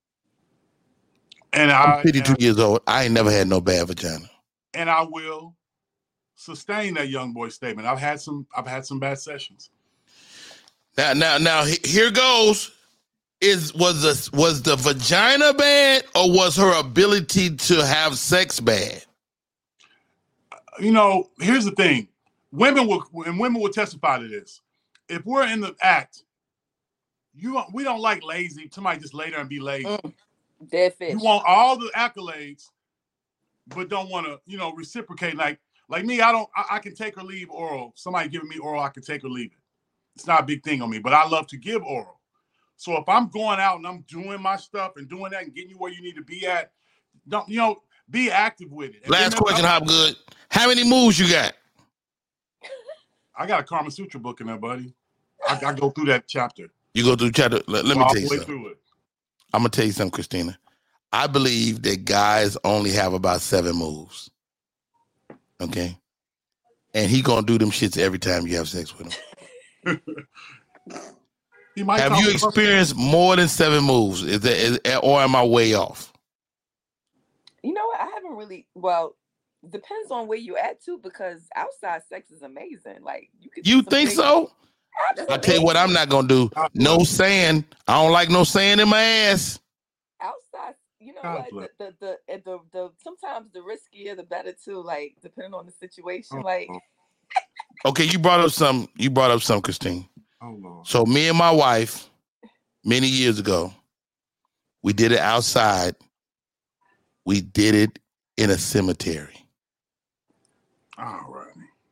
And I'm I fifty-two and, years old. I ain't never had no bad vagina. and I will sustain that young boy statement. I've had some I've had some bad sessions. Now, now, now, he- here goes. Is was the was the vagina bad or was her ability to have sex bad? You know, here's the thing. Women will and women will testify to this. If we're in the act, you don't- we don't like lazy. Somebody just lay there and be lazy. Mm. Dead fish. You want all the accolades, but don't want to, you know, reciprocate. Like, like me, I don't. I, I can take or leave oral. Somebody giving me oral, I can take or leave it. It's not a big thing on me, but I love to give oral. So if I'm going out and I'm doing my stuff and doing that and getting you where you need to be at, don't you know? Be active with it. And Last then question, there- Hopgood. How many moves you got? I got a Karma Sutra book in there, buddy. I, I go through that chapter. You go through chapter. Let, let me all tell you the way something. through it. I'm gonna tell you something, Christina. I believe that guys only have about seven moves. Okay, and he gonna do them shits every time you have sex with him. He might Have talk you about- experienced more than seven moves? Is that is, or am I way off? You know what? I haven't really. Well, depends on where you at too, because outside sex is amazing. Like you could. do You some think things- so? Absolutely. I tell you what, I'm not gonna do. No sand. I don't like no sand in my ass. Outside, you know God what? The, the the the the sometimes the riskier the better too. Like depending on the situation. Like Okay, you brought up some. You brought up some, Christine. Oh Lord. So me and my wife, many years ago, we did it outside. We did it in a cemetery. All right.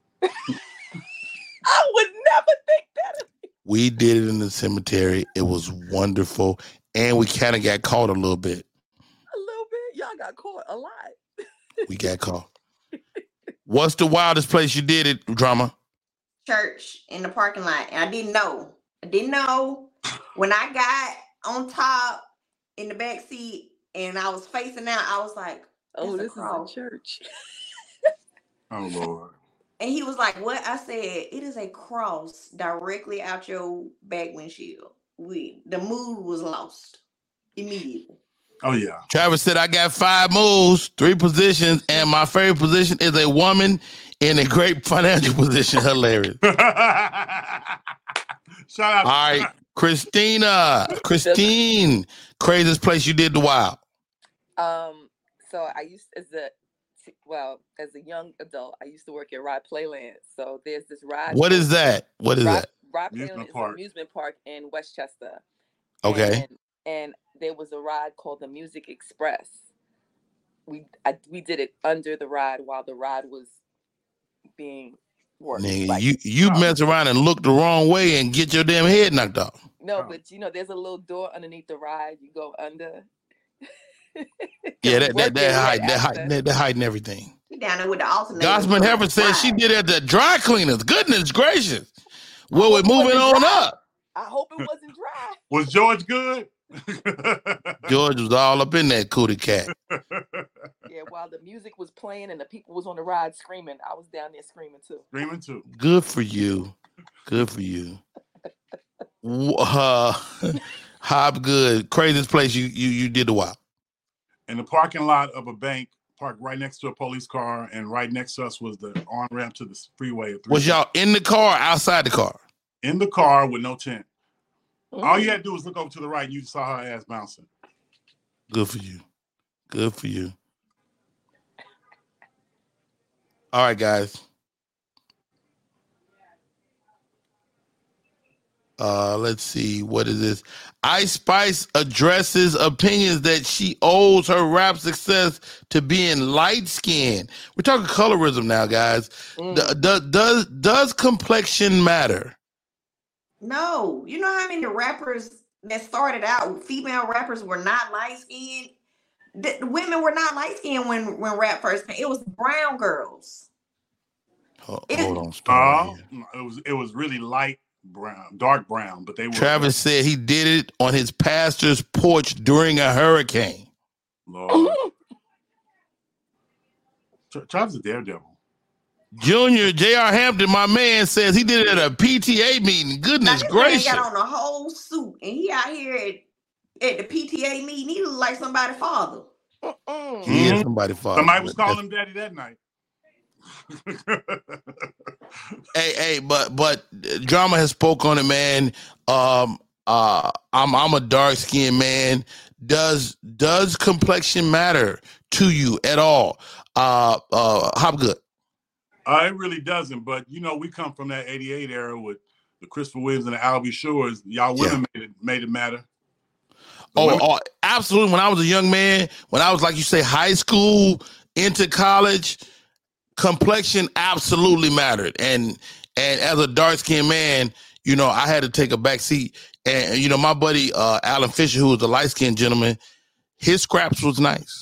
I would never think that. We did it in the cemetery. It was wonderful, and we kind of got caught a little bit. A little bit. Y'all got caught a lot. We got caught. What's the wildest place you did it, Drama? Church in the parking lot, and I didn't know. I didn't know when I got on top in the back seat and I was facing out. I was like, Oh, "That's a this cross." is a church. Oh Lord. And he was like, "What?" I said, "It is a cross directly out your back windshield." We the mood was lost immediately. Oh yeah. Travis said, I got five moves, three positions, and my favorite position is a woman in a great financial position. Hilarious. Shout out. All right, Christina, Christine, craziest place you did the wild. Um, so I used as a well as a young adult, I used to work at Ride Playland. So there's this ride. What is that? What is Ride, that? Ride Amusement Playland is park. an amusement park in Westchester. Okay. And, and there was a ride called the Music Express. We I, we did it under the ride while the ride was being worked. Nigga, Like, you you oh. mess around and look the wrong way and get your damn head knocked off. no, Oh. but you know, there's a little door underneath the ride. You go under. Yeah, We that that worked that there, we hide had that hide access. that, that hiding everything. You down there with the alternator. Gospel Heifer said she did it at the dry cleaners. Goodness gracious. Well, we're hope it moving wasn't on dry. up. I hope it wasn't dry. Was George good? George was all up in that cootie cat. Yeah, while the music was playing and the people was on the ride screaming, I was down there screaming too. Screaming too. Good for you. Good for you. Uh, Hobgood, craziest place you you you did the wild. In the parking lot of a bank, parked right next to a police car, and right next to us was the on ramp to the freeway. at Was y'all in the car or outside the car? in the car with no tent? All you Mm. had to do was look over to the right, and you saw her ass bouncing. Good for you. Good for you. All right, guys. Uh, let's see. What is this? Ice Spice addresses opinions that she owes her rap success to being light skinned. We're talking colorism now, guys. Mm. D- d- does does complexion matter? No, you know how many rappers that started out, female rappers were not light skinned. The, the women were not light skinned when when rap first came. It was brown girls. Ho- It- Hold on, Oh, Storm. here. it was it was really light brown, dark brown, but they were. Travis said he did it on his pastor's porch during a hurricane. Lord. Tra- Travis is a daredevil. Junior J R Hampton, my man, says he did it at a P T A meeting. Now Goodness this man gracious. got on a whole suit and he out here at, at the P T A meeting. He look like somebody's father. Mm-mm. He is Mhm. somebody's father. Somebody was But calling him daddy that night. Hey, hey, but but drama has spoke on it, man. Um, uh, I'm I'm a dark skinned man. Does does complexion matter to you at all? Uh, uh, Hopgood. Uh, it really doesn't, but you know, we come from that eighty-eight era with the Christopher Williams and the Albie Shores. Y'all women made it made it matter. The Oh, women- oh, absolutely. When I was a young man, when I was like you say, high school into college, complexion absolutely mattered. And and as a dark skinned man, you know, I had to take a back seat. And you know, my buddy uh, Alan Fisher, who was a light skinned gentleman, his scraps was nice.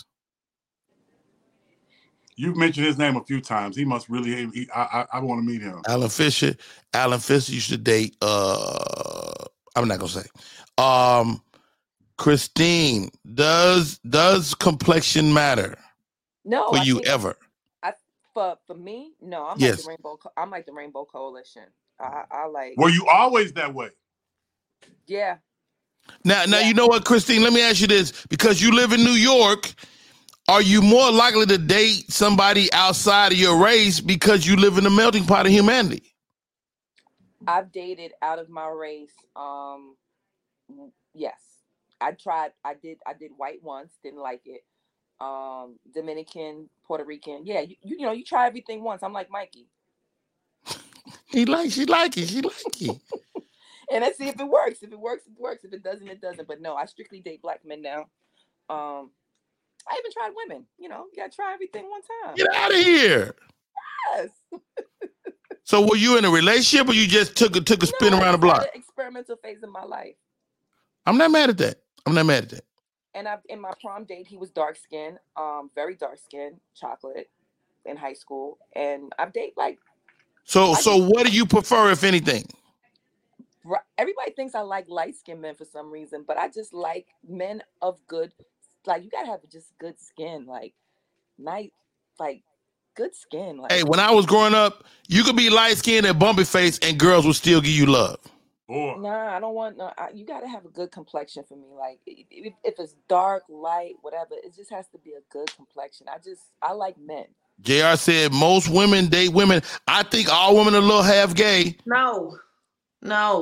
You've mentioned his name a few times. He must really. He, I, I, I want to meet him. Alan Fisher. Alan Fisher used to date. Uh, I'm not gonna say. Um, Christine, does does complexion matter No, for I you think- ever? I, for for me, no. I'm Yes. like the Rainbow. Co- I'm like the Rainbow Coalition. I, I like. Were you always that way? Yeah. Now, now Yeah. you know what, Christine? Let me ask you this: because you live in New York, are you more likely to date somebody outside of your race because you live in the melting pot of humanity? I've dated out of my race. Um, yes, I tried. I did. I did white once. Didn't like it. Um, Dominican, Puerto Rican. Yeah, you, you know, you try everything once. I'm like Mikey, He like, she like it, she like it. and let's see if it works. If it works, it works. If it doesn't, it doesn't. But no, I strictly date black men now. Um, I even tried women. You know, you gotta try everything one time. Get out of here. Yes. So, were you in a relationship, or you just took a took a spin No, I around the just block? had an experimental phase in my life. I'm not mad at that. I'm not mad at that. And I've in my prom date, he was dark skinned, um, very dark skinned, chocolate in high school. And I've dated like So, I so what do you prefer, if anything? ri- everybody thinks I like light skinned men for some reason, but I just like men of good, like you gotta have just good skin, like nice, like good skin. Like Hey, when I was growing up, you could be light skinned and bumpy face, and girls would still give you love. Boy, nah, I don't want no. I, you gotta have a good complexion for me. Like if, if if it's dark, light, whatever, it just has to be a good complexion. I just I like men. J R said most women date women. I think all women are a little half gay. No, no.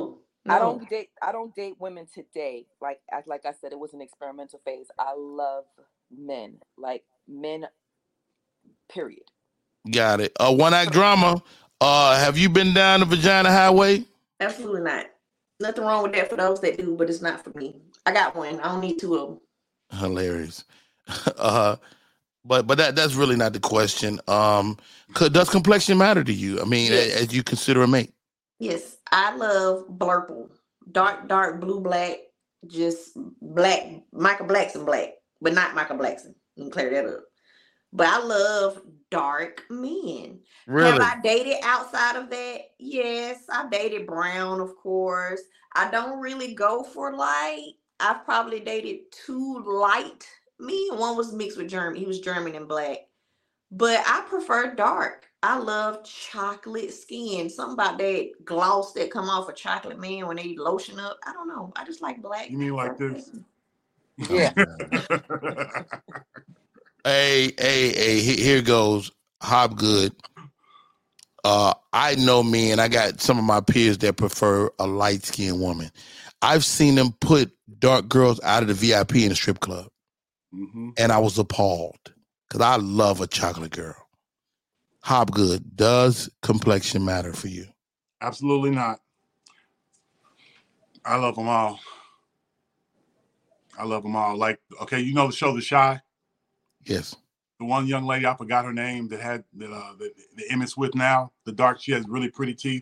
I No. don't date. I don't date women today. Like, as like I said, it was an experimental phase. I love men, like men. Period. Got it. Uh, one act drama. Uh, have you been down the Vagina Highway? Absolutely not. Nothing wrong with that for those that do, but it's not for me. I got one. I don't need two of them. Hilarious. uh, but but that that's really not the question. Um, could, does complexion matter to you? I mean, Yes. as, as you consider a mate. Yes, I love blurple, dark, dark blue, black, just black. Michael Blackson black, but not Michael Blackson. You can clear that up. But I love dark men. Really? Have I dated outside of that? Yes, I dated brown, of course. I don't really go for light. I've probably dated two light men. One was mixed with German. He was German and black. But I prefer dark. I love chocolate skin. Something about that gloss that come off a chocolate man when they lotion up. I don't know. I just like black. You mean like this? Yeah. Hey, hey, hey, he- here goes Hobgood. Uh, I know me, and I got some of my peers that prefer a light-skinned woman. I've seen them put dark girls out of the V I P in the strip club, Mm-hmm. and I was appalled because I love a chocolate girl. Hobgood, does complexion matter for you? Absolutely not. I love them all. I love them all. Like, okay, you know the show The Chi? Yes. The one young lady, I forgot her name, that had that uh the, the Emmett's with now, the dark, she has really pretty teeth.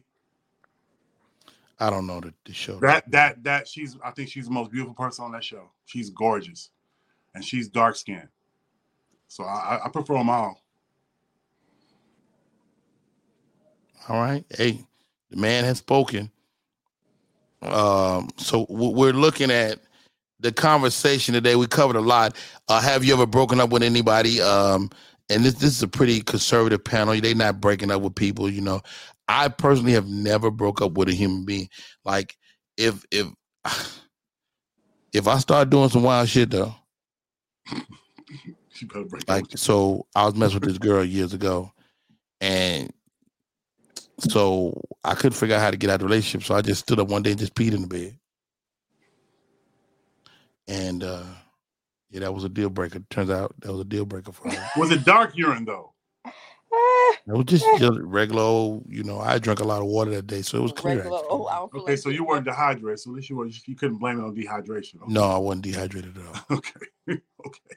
I don't know the, the show. That that that she's I think she's the most beautiful person on that show. She's gorgeous. And she's dark skinned. So I, I prefer them all. All right. Hey, the man has spoken. Um, so w- we're looking at the conversation today. We covered a lot. Uh, have you ever broken up with anybody? Um, and this this is a pretty conservative panel. They not breaking up with people. You know, I personally have never broke up with a human being. Like if if if I start doing some wild shit though, She better break like up. so I was messing with this girl years ago, and so I couldn't figure out how to get out of the relationship. So I just stood up one day and just peed in the bed. And uh, yeah, that was a deal breaker. Turns out that was a deal breaker for her. Was it dark urine though? It was just, just regular old, you know, I drank a lot of water that day, so it was clear. Regular. actually. Oh, I don't feel Okay, like so you weren't dehydrated, so at least you were you couldn't blame it on dehydration. Okay. No, I wasn't dehydrated at all. Okay. Okay.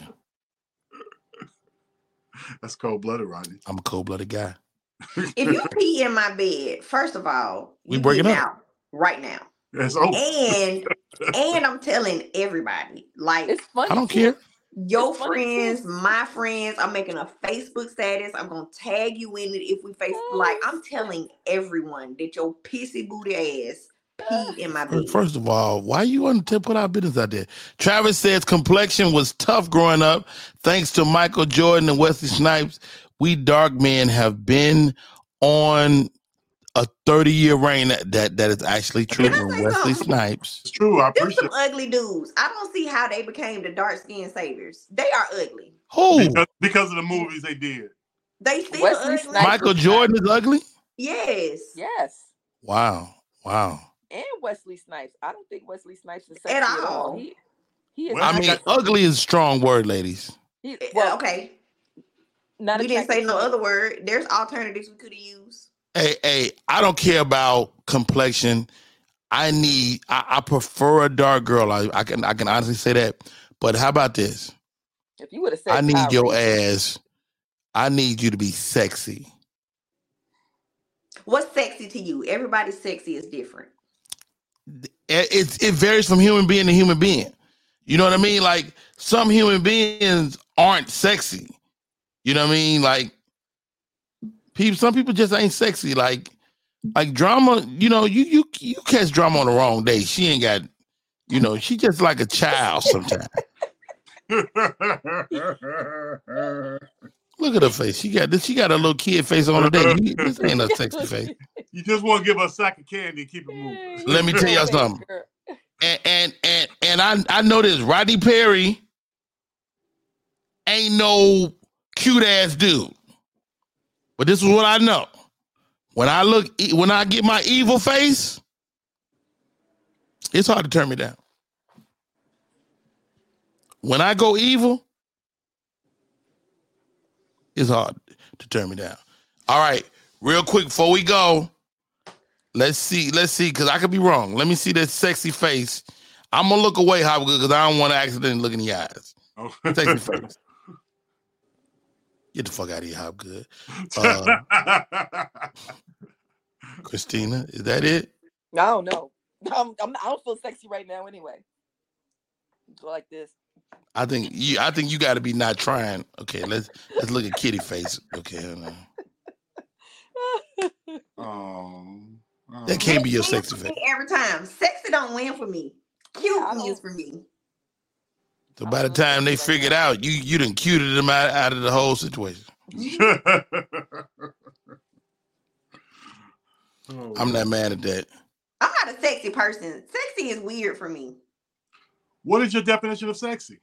That's cold blooded, Rodney. I'm a cold-blooded guy. If you pee in my bed, first of all, We you breaking getting up. out right now. It's over. And and I'm telling everybody, like it's funny. I don't too. care. your It's funny, friends, too. my friends, I'm making a Facebook status. I'm gonna tag you in it if we face. Like I'm telling everyone that your pissy booty ass peed in my bed. First of all, why you want to put our business out there? Travis says complexion was tough growing up. Thanks to Michael Jordan and Wesley Snipes, we dark men have been on a thirty-year reign. That, that that is actually true. Can I When say Wesley something? Snipes, It's true. I Them appreciate some ugly dudes. I don't see how they became the dark skinned saviors. They are ugly. who? it because, because of the movies they did. They still Wesley ugly. Snipes. Michael Jordan is ugly? Yes. Yes. Wow. Wow. And Wesley Snipes. I don't think Wesley Snipes is sexy At at all. all. He, he is. Well, I not- mean, ugly is a strong word, ladies. he, Well, well, okay. not We didn't say attracted no to- other word. There's alternatives we could have used. Hey, hey, I don't care about complexion. I need, I, I prefer a dark girl. I, I can, I can honestly say that. But how about this? If you would have said, I need Tyrese, your ass. I need you to be sexy. What's sexy to you? Everybody's sexy is different. It, it, it varies from human being to human being. You know what I mean? Like some human beings aren't sexy. You know what I mean? Like people, some people just ain't sexy. Like, like drama. You know, you you you catch drama on the wrong day. She ain't got. You know, she just like a child sometimes. Look at her face. She got this. She got a little kid face on today. You- This ain't a sexy face. You just want to give her a sack of candy and keep it moving. Let me tell y'all something. And and and and I I know this. Rodney Perry ain't no cute ass dude. But this is what I know. When I look, when I get my evil face, It's hard to turn me down. When I go evil, it's hard to turn me down. All right, real quick before we go, let's see, let's see, because I could be wrong. Let me see that sexy face. I'm gonna look away, Hopgood, because I don't want to accidentally look in the eyes. Oh. Sexy face. Get the fuck out of here, Hopgood. Uh, Christina, is that it? I don't know. I'm, I'm, I don't feel sexy right now anyway. Go like this. I think you. I think you got to be not trying. Okay, let's let's look at Kitty face. Okay. Um, oh. That can't be your sexy face. Every time, sexy don't win for me. Cute wins for me. So by the time they figured out, you you done cuted them out, out of the whole situation. I'm not mad at that. I'm not a sexy person. Sexy is weird for me. What is your definition of sexy?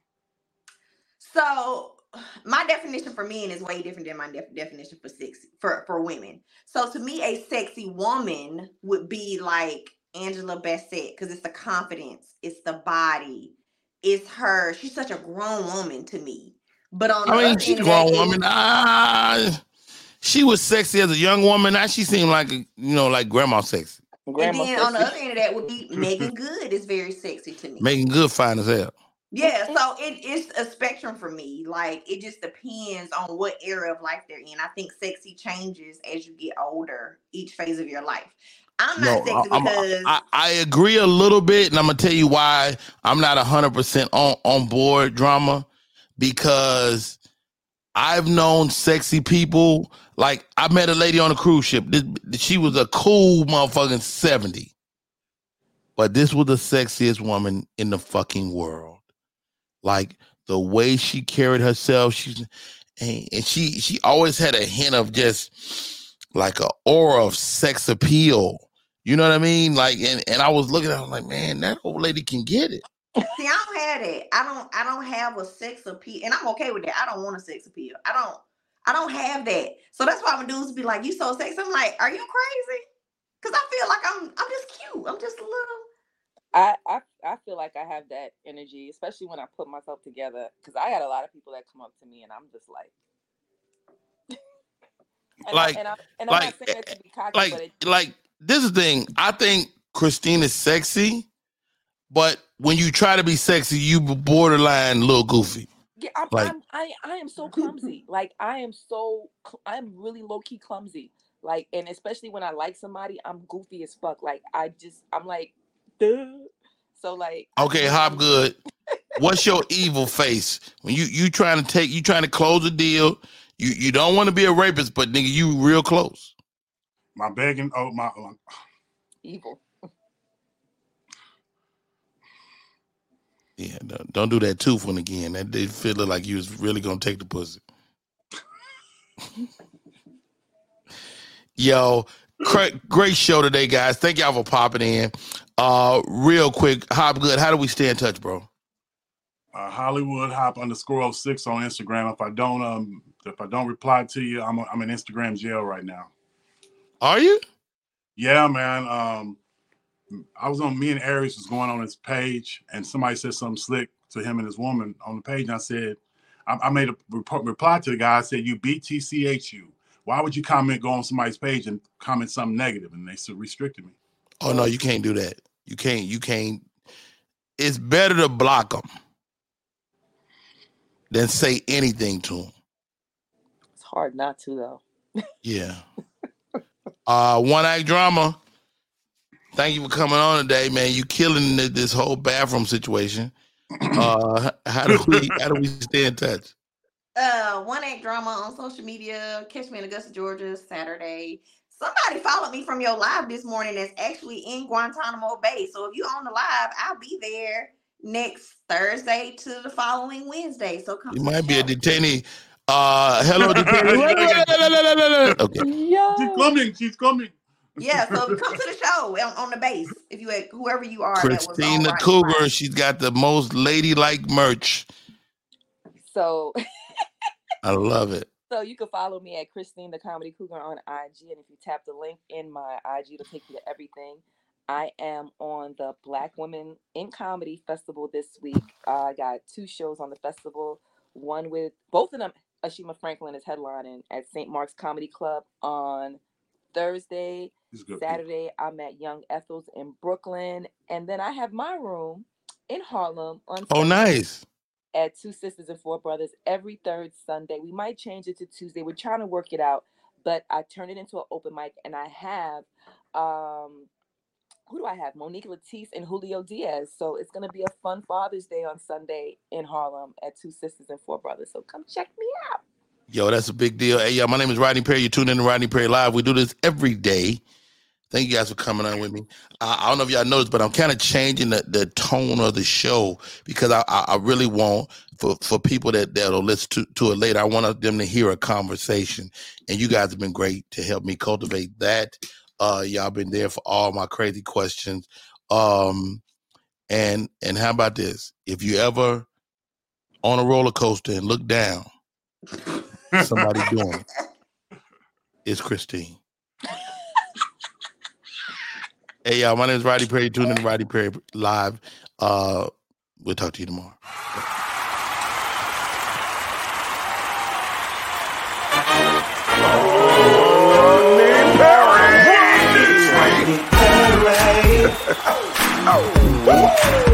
So my definition for men is way different than my def- definition for sexy for, for women. So to me, a sexy woman would be like Angela Bassett because it's the confidence, it's the body, it's her. She's such a grown woman to me. But on the I mean, she's a grown woman. Ah, she was sexy as a young woman. Now she seemed like, you know, like grandma sexy. Grandma and then sexy. On the other end of that would be Megan Good is very sexy to me. Megan Good fine as hell. Yeah, so it, it's a spectrum for me. Like, it just depends on what era of life they're in. I think sexy changes as you get older, each phase of your life. I'm not no, sexy because... I, I agree a little bit, and I'm going to tell you why I'm not one hundred percent on, on board, Drama, because I've known sexy people. Like, I met a lady on a cruise ship. This, she was a cool motherfucking seventy. But this was the sexiest woman in the fucking world. Like, the way she carried herself, she's and, and she she always had a hint of just like an aura of sex appeal. You know what I mean? Like, and, and I was looking at her like, man, that old lady can get it. See, I don't have it. I don't I don't have a sex appeal, and I'm okay with that. I don't want a sex appeal. I don't I don't have that. So that's why when dudes be like, you so sexy. I'm like, are you crazy? Because I feel like I'm I'm just cute. I'm just a little. I, I I feel like I have that energy, especially when I put myself together, because I got a lot of people that come up to me and I'm just like, and like, I, and, I, and like, I'm not saying that to be cocky, like, but it, like this is the thing. I think Christine is sexy, but when you try to be sexy, you borderline a little goofy. Yeah, I'm, like, I'm I I am so clumsy. Like I am so I'm really low key clumsy. Like, and especially when I like somebody, I'm goofy as fuck. Like I just I'm like. Duh. So like okay, Hopgood, what's your evil face when you you trying to take you trying to close a deal? You you don't want to be a rapist, but nigga, you real close. My begging, oh my, uh, evil. Yeah, don't, don't do that tooth one again. That did feel like you was really gonna take the pussy. Yo, great, great show today, guys. Thank y'all for popping in. Uh, real quick, Hopgood, how do we stay in touch, bro? Uh, Hollywood Hop underscore oh six on Instagram. If I don't, um, if I don't reply to you, I'm I'm in Instagram jail right now. Are you? Yeah, man. Um, I was on me and Aries was going on his page, and somebody said something slick to him and his woman on the page, and I said, I, I made a report, reply to the guy. I said, "You B T C H U. Why would you comment, go on somebody's page and comment something negative?" And they restricted me. Oh no, you can't do that. You can't. You can't. It's better to block them than say anything to them. It's hard not to, though. Yeah. uh, One Act Drama. Thank you for coming on today, man. You killing this whole bathroom situation. Uh, how do we how do we stay in touch? Uh, One Act Drama on social media. Catch me in Augusta, Georgia, Saturday. Somebody followed me from your live this morning that's actually in Guantanamo Bay. So if you're on the live, I'll be there next Thursday to the following Wednesday. So come. You might be a detainee. Uh, hello, detainee. Okay. Yo. She's coming. She's coming. Yeah, so come to the show on, on the base. If you whoever you are. Christina that was Cougar, right. She's got the most ladylike merch. So I love it. So you can follow me at Christine the Comedy Cougar on I G, and if you tap the link in my I G, it'll take you to everything. I am on the Black Women in Comedy Festival this week. Uh, I got two shows on the festival. One with both of them. Ashima Franklin is headlining at Saint Mark's Comedy Club on Thursday. Saturday, people. I'm at Young Ethel's in Brooklyn. And then I have my room in Harlem on Oh, Sunday nice. At Two Sisters and Four Brothers every third Sunday. We might change it to Tuesday. We're trying to work it out. But I turned it into an open mic. And I have, um, who do I have? Monique Latisse and Julio Diaz. So it's going to be a fun Father's Day on Sunday in Harlem at Two Sisters and Four Brothers. So come check me out. Yo, that's a big deal. Hey, y'all, my name is Rodney Perry. You tune in to Rodney Perry Live. We do this every day. Thank you guys for coming on with me. Uh, I don't know if y'all noticed, but I'm kind of changing the, the tone of the show because I, I, I really want, for, for people that, that'll listen to, to it later, I want them to hear a conversation. And you guys have been great to help me cultivate that. Uh, y'all been there for all my crazy questions. Um, and and how about this? If you ever on a roller coaster and look down, somebody doing it. It's Christine. Hey, y'all, my name is Rodney Perry. Tune in to Rodney Perry Live. Uh, we'll talk to you tomorrow. Rodney Perry. Rodney Perry. Oh.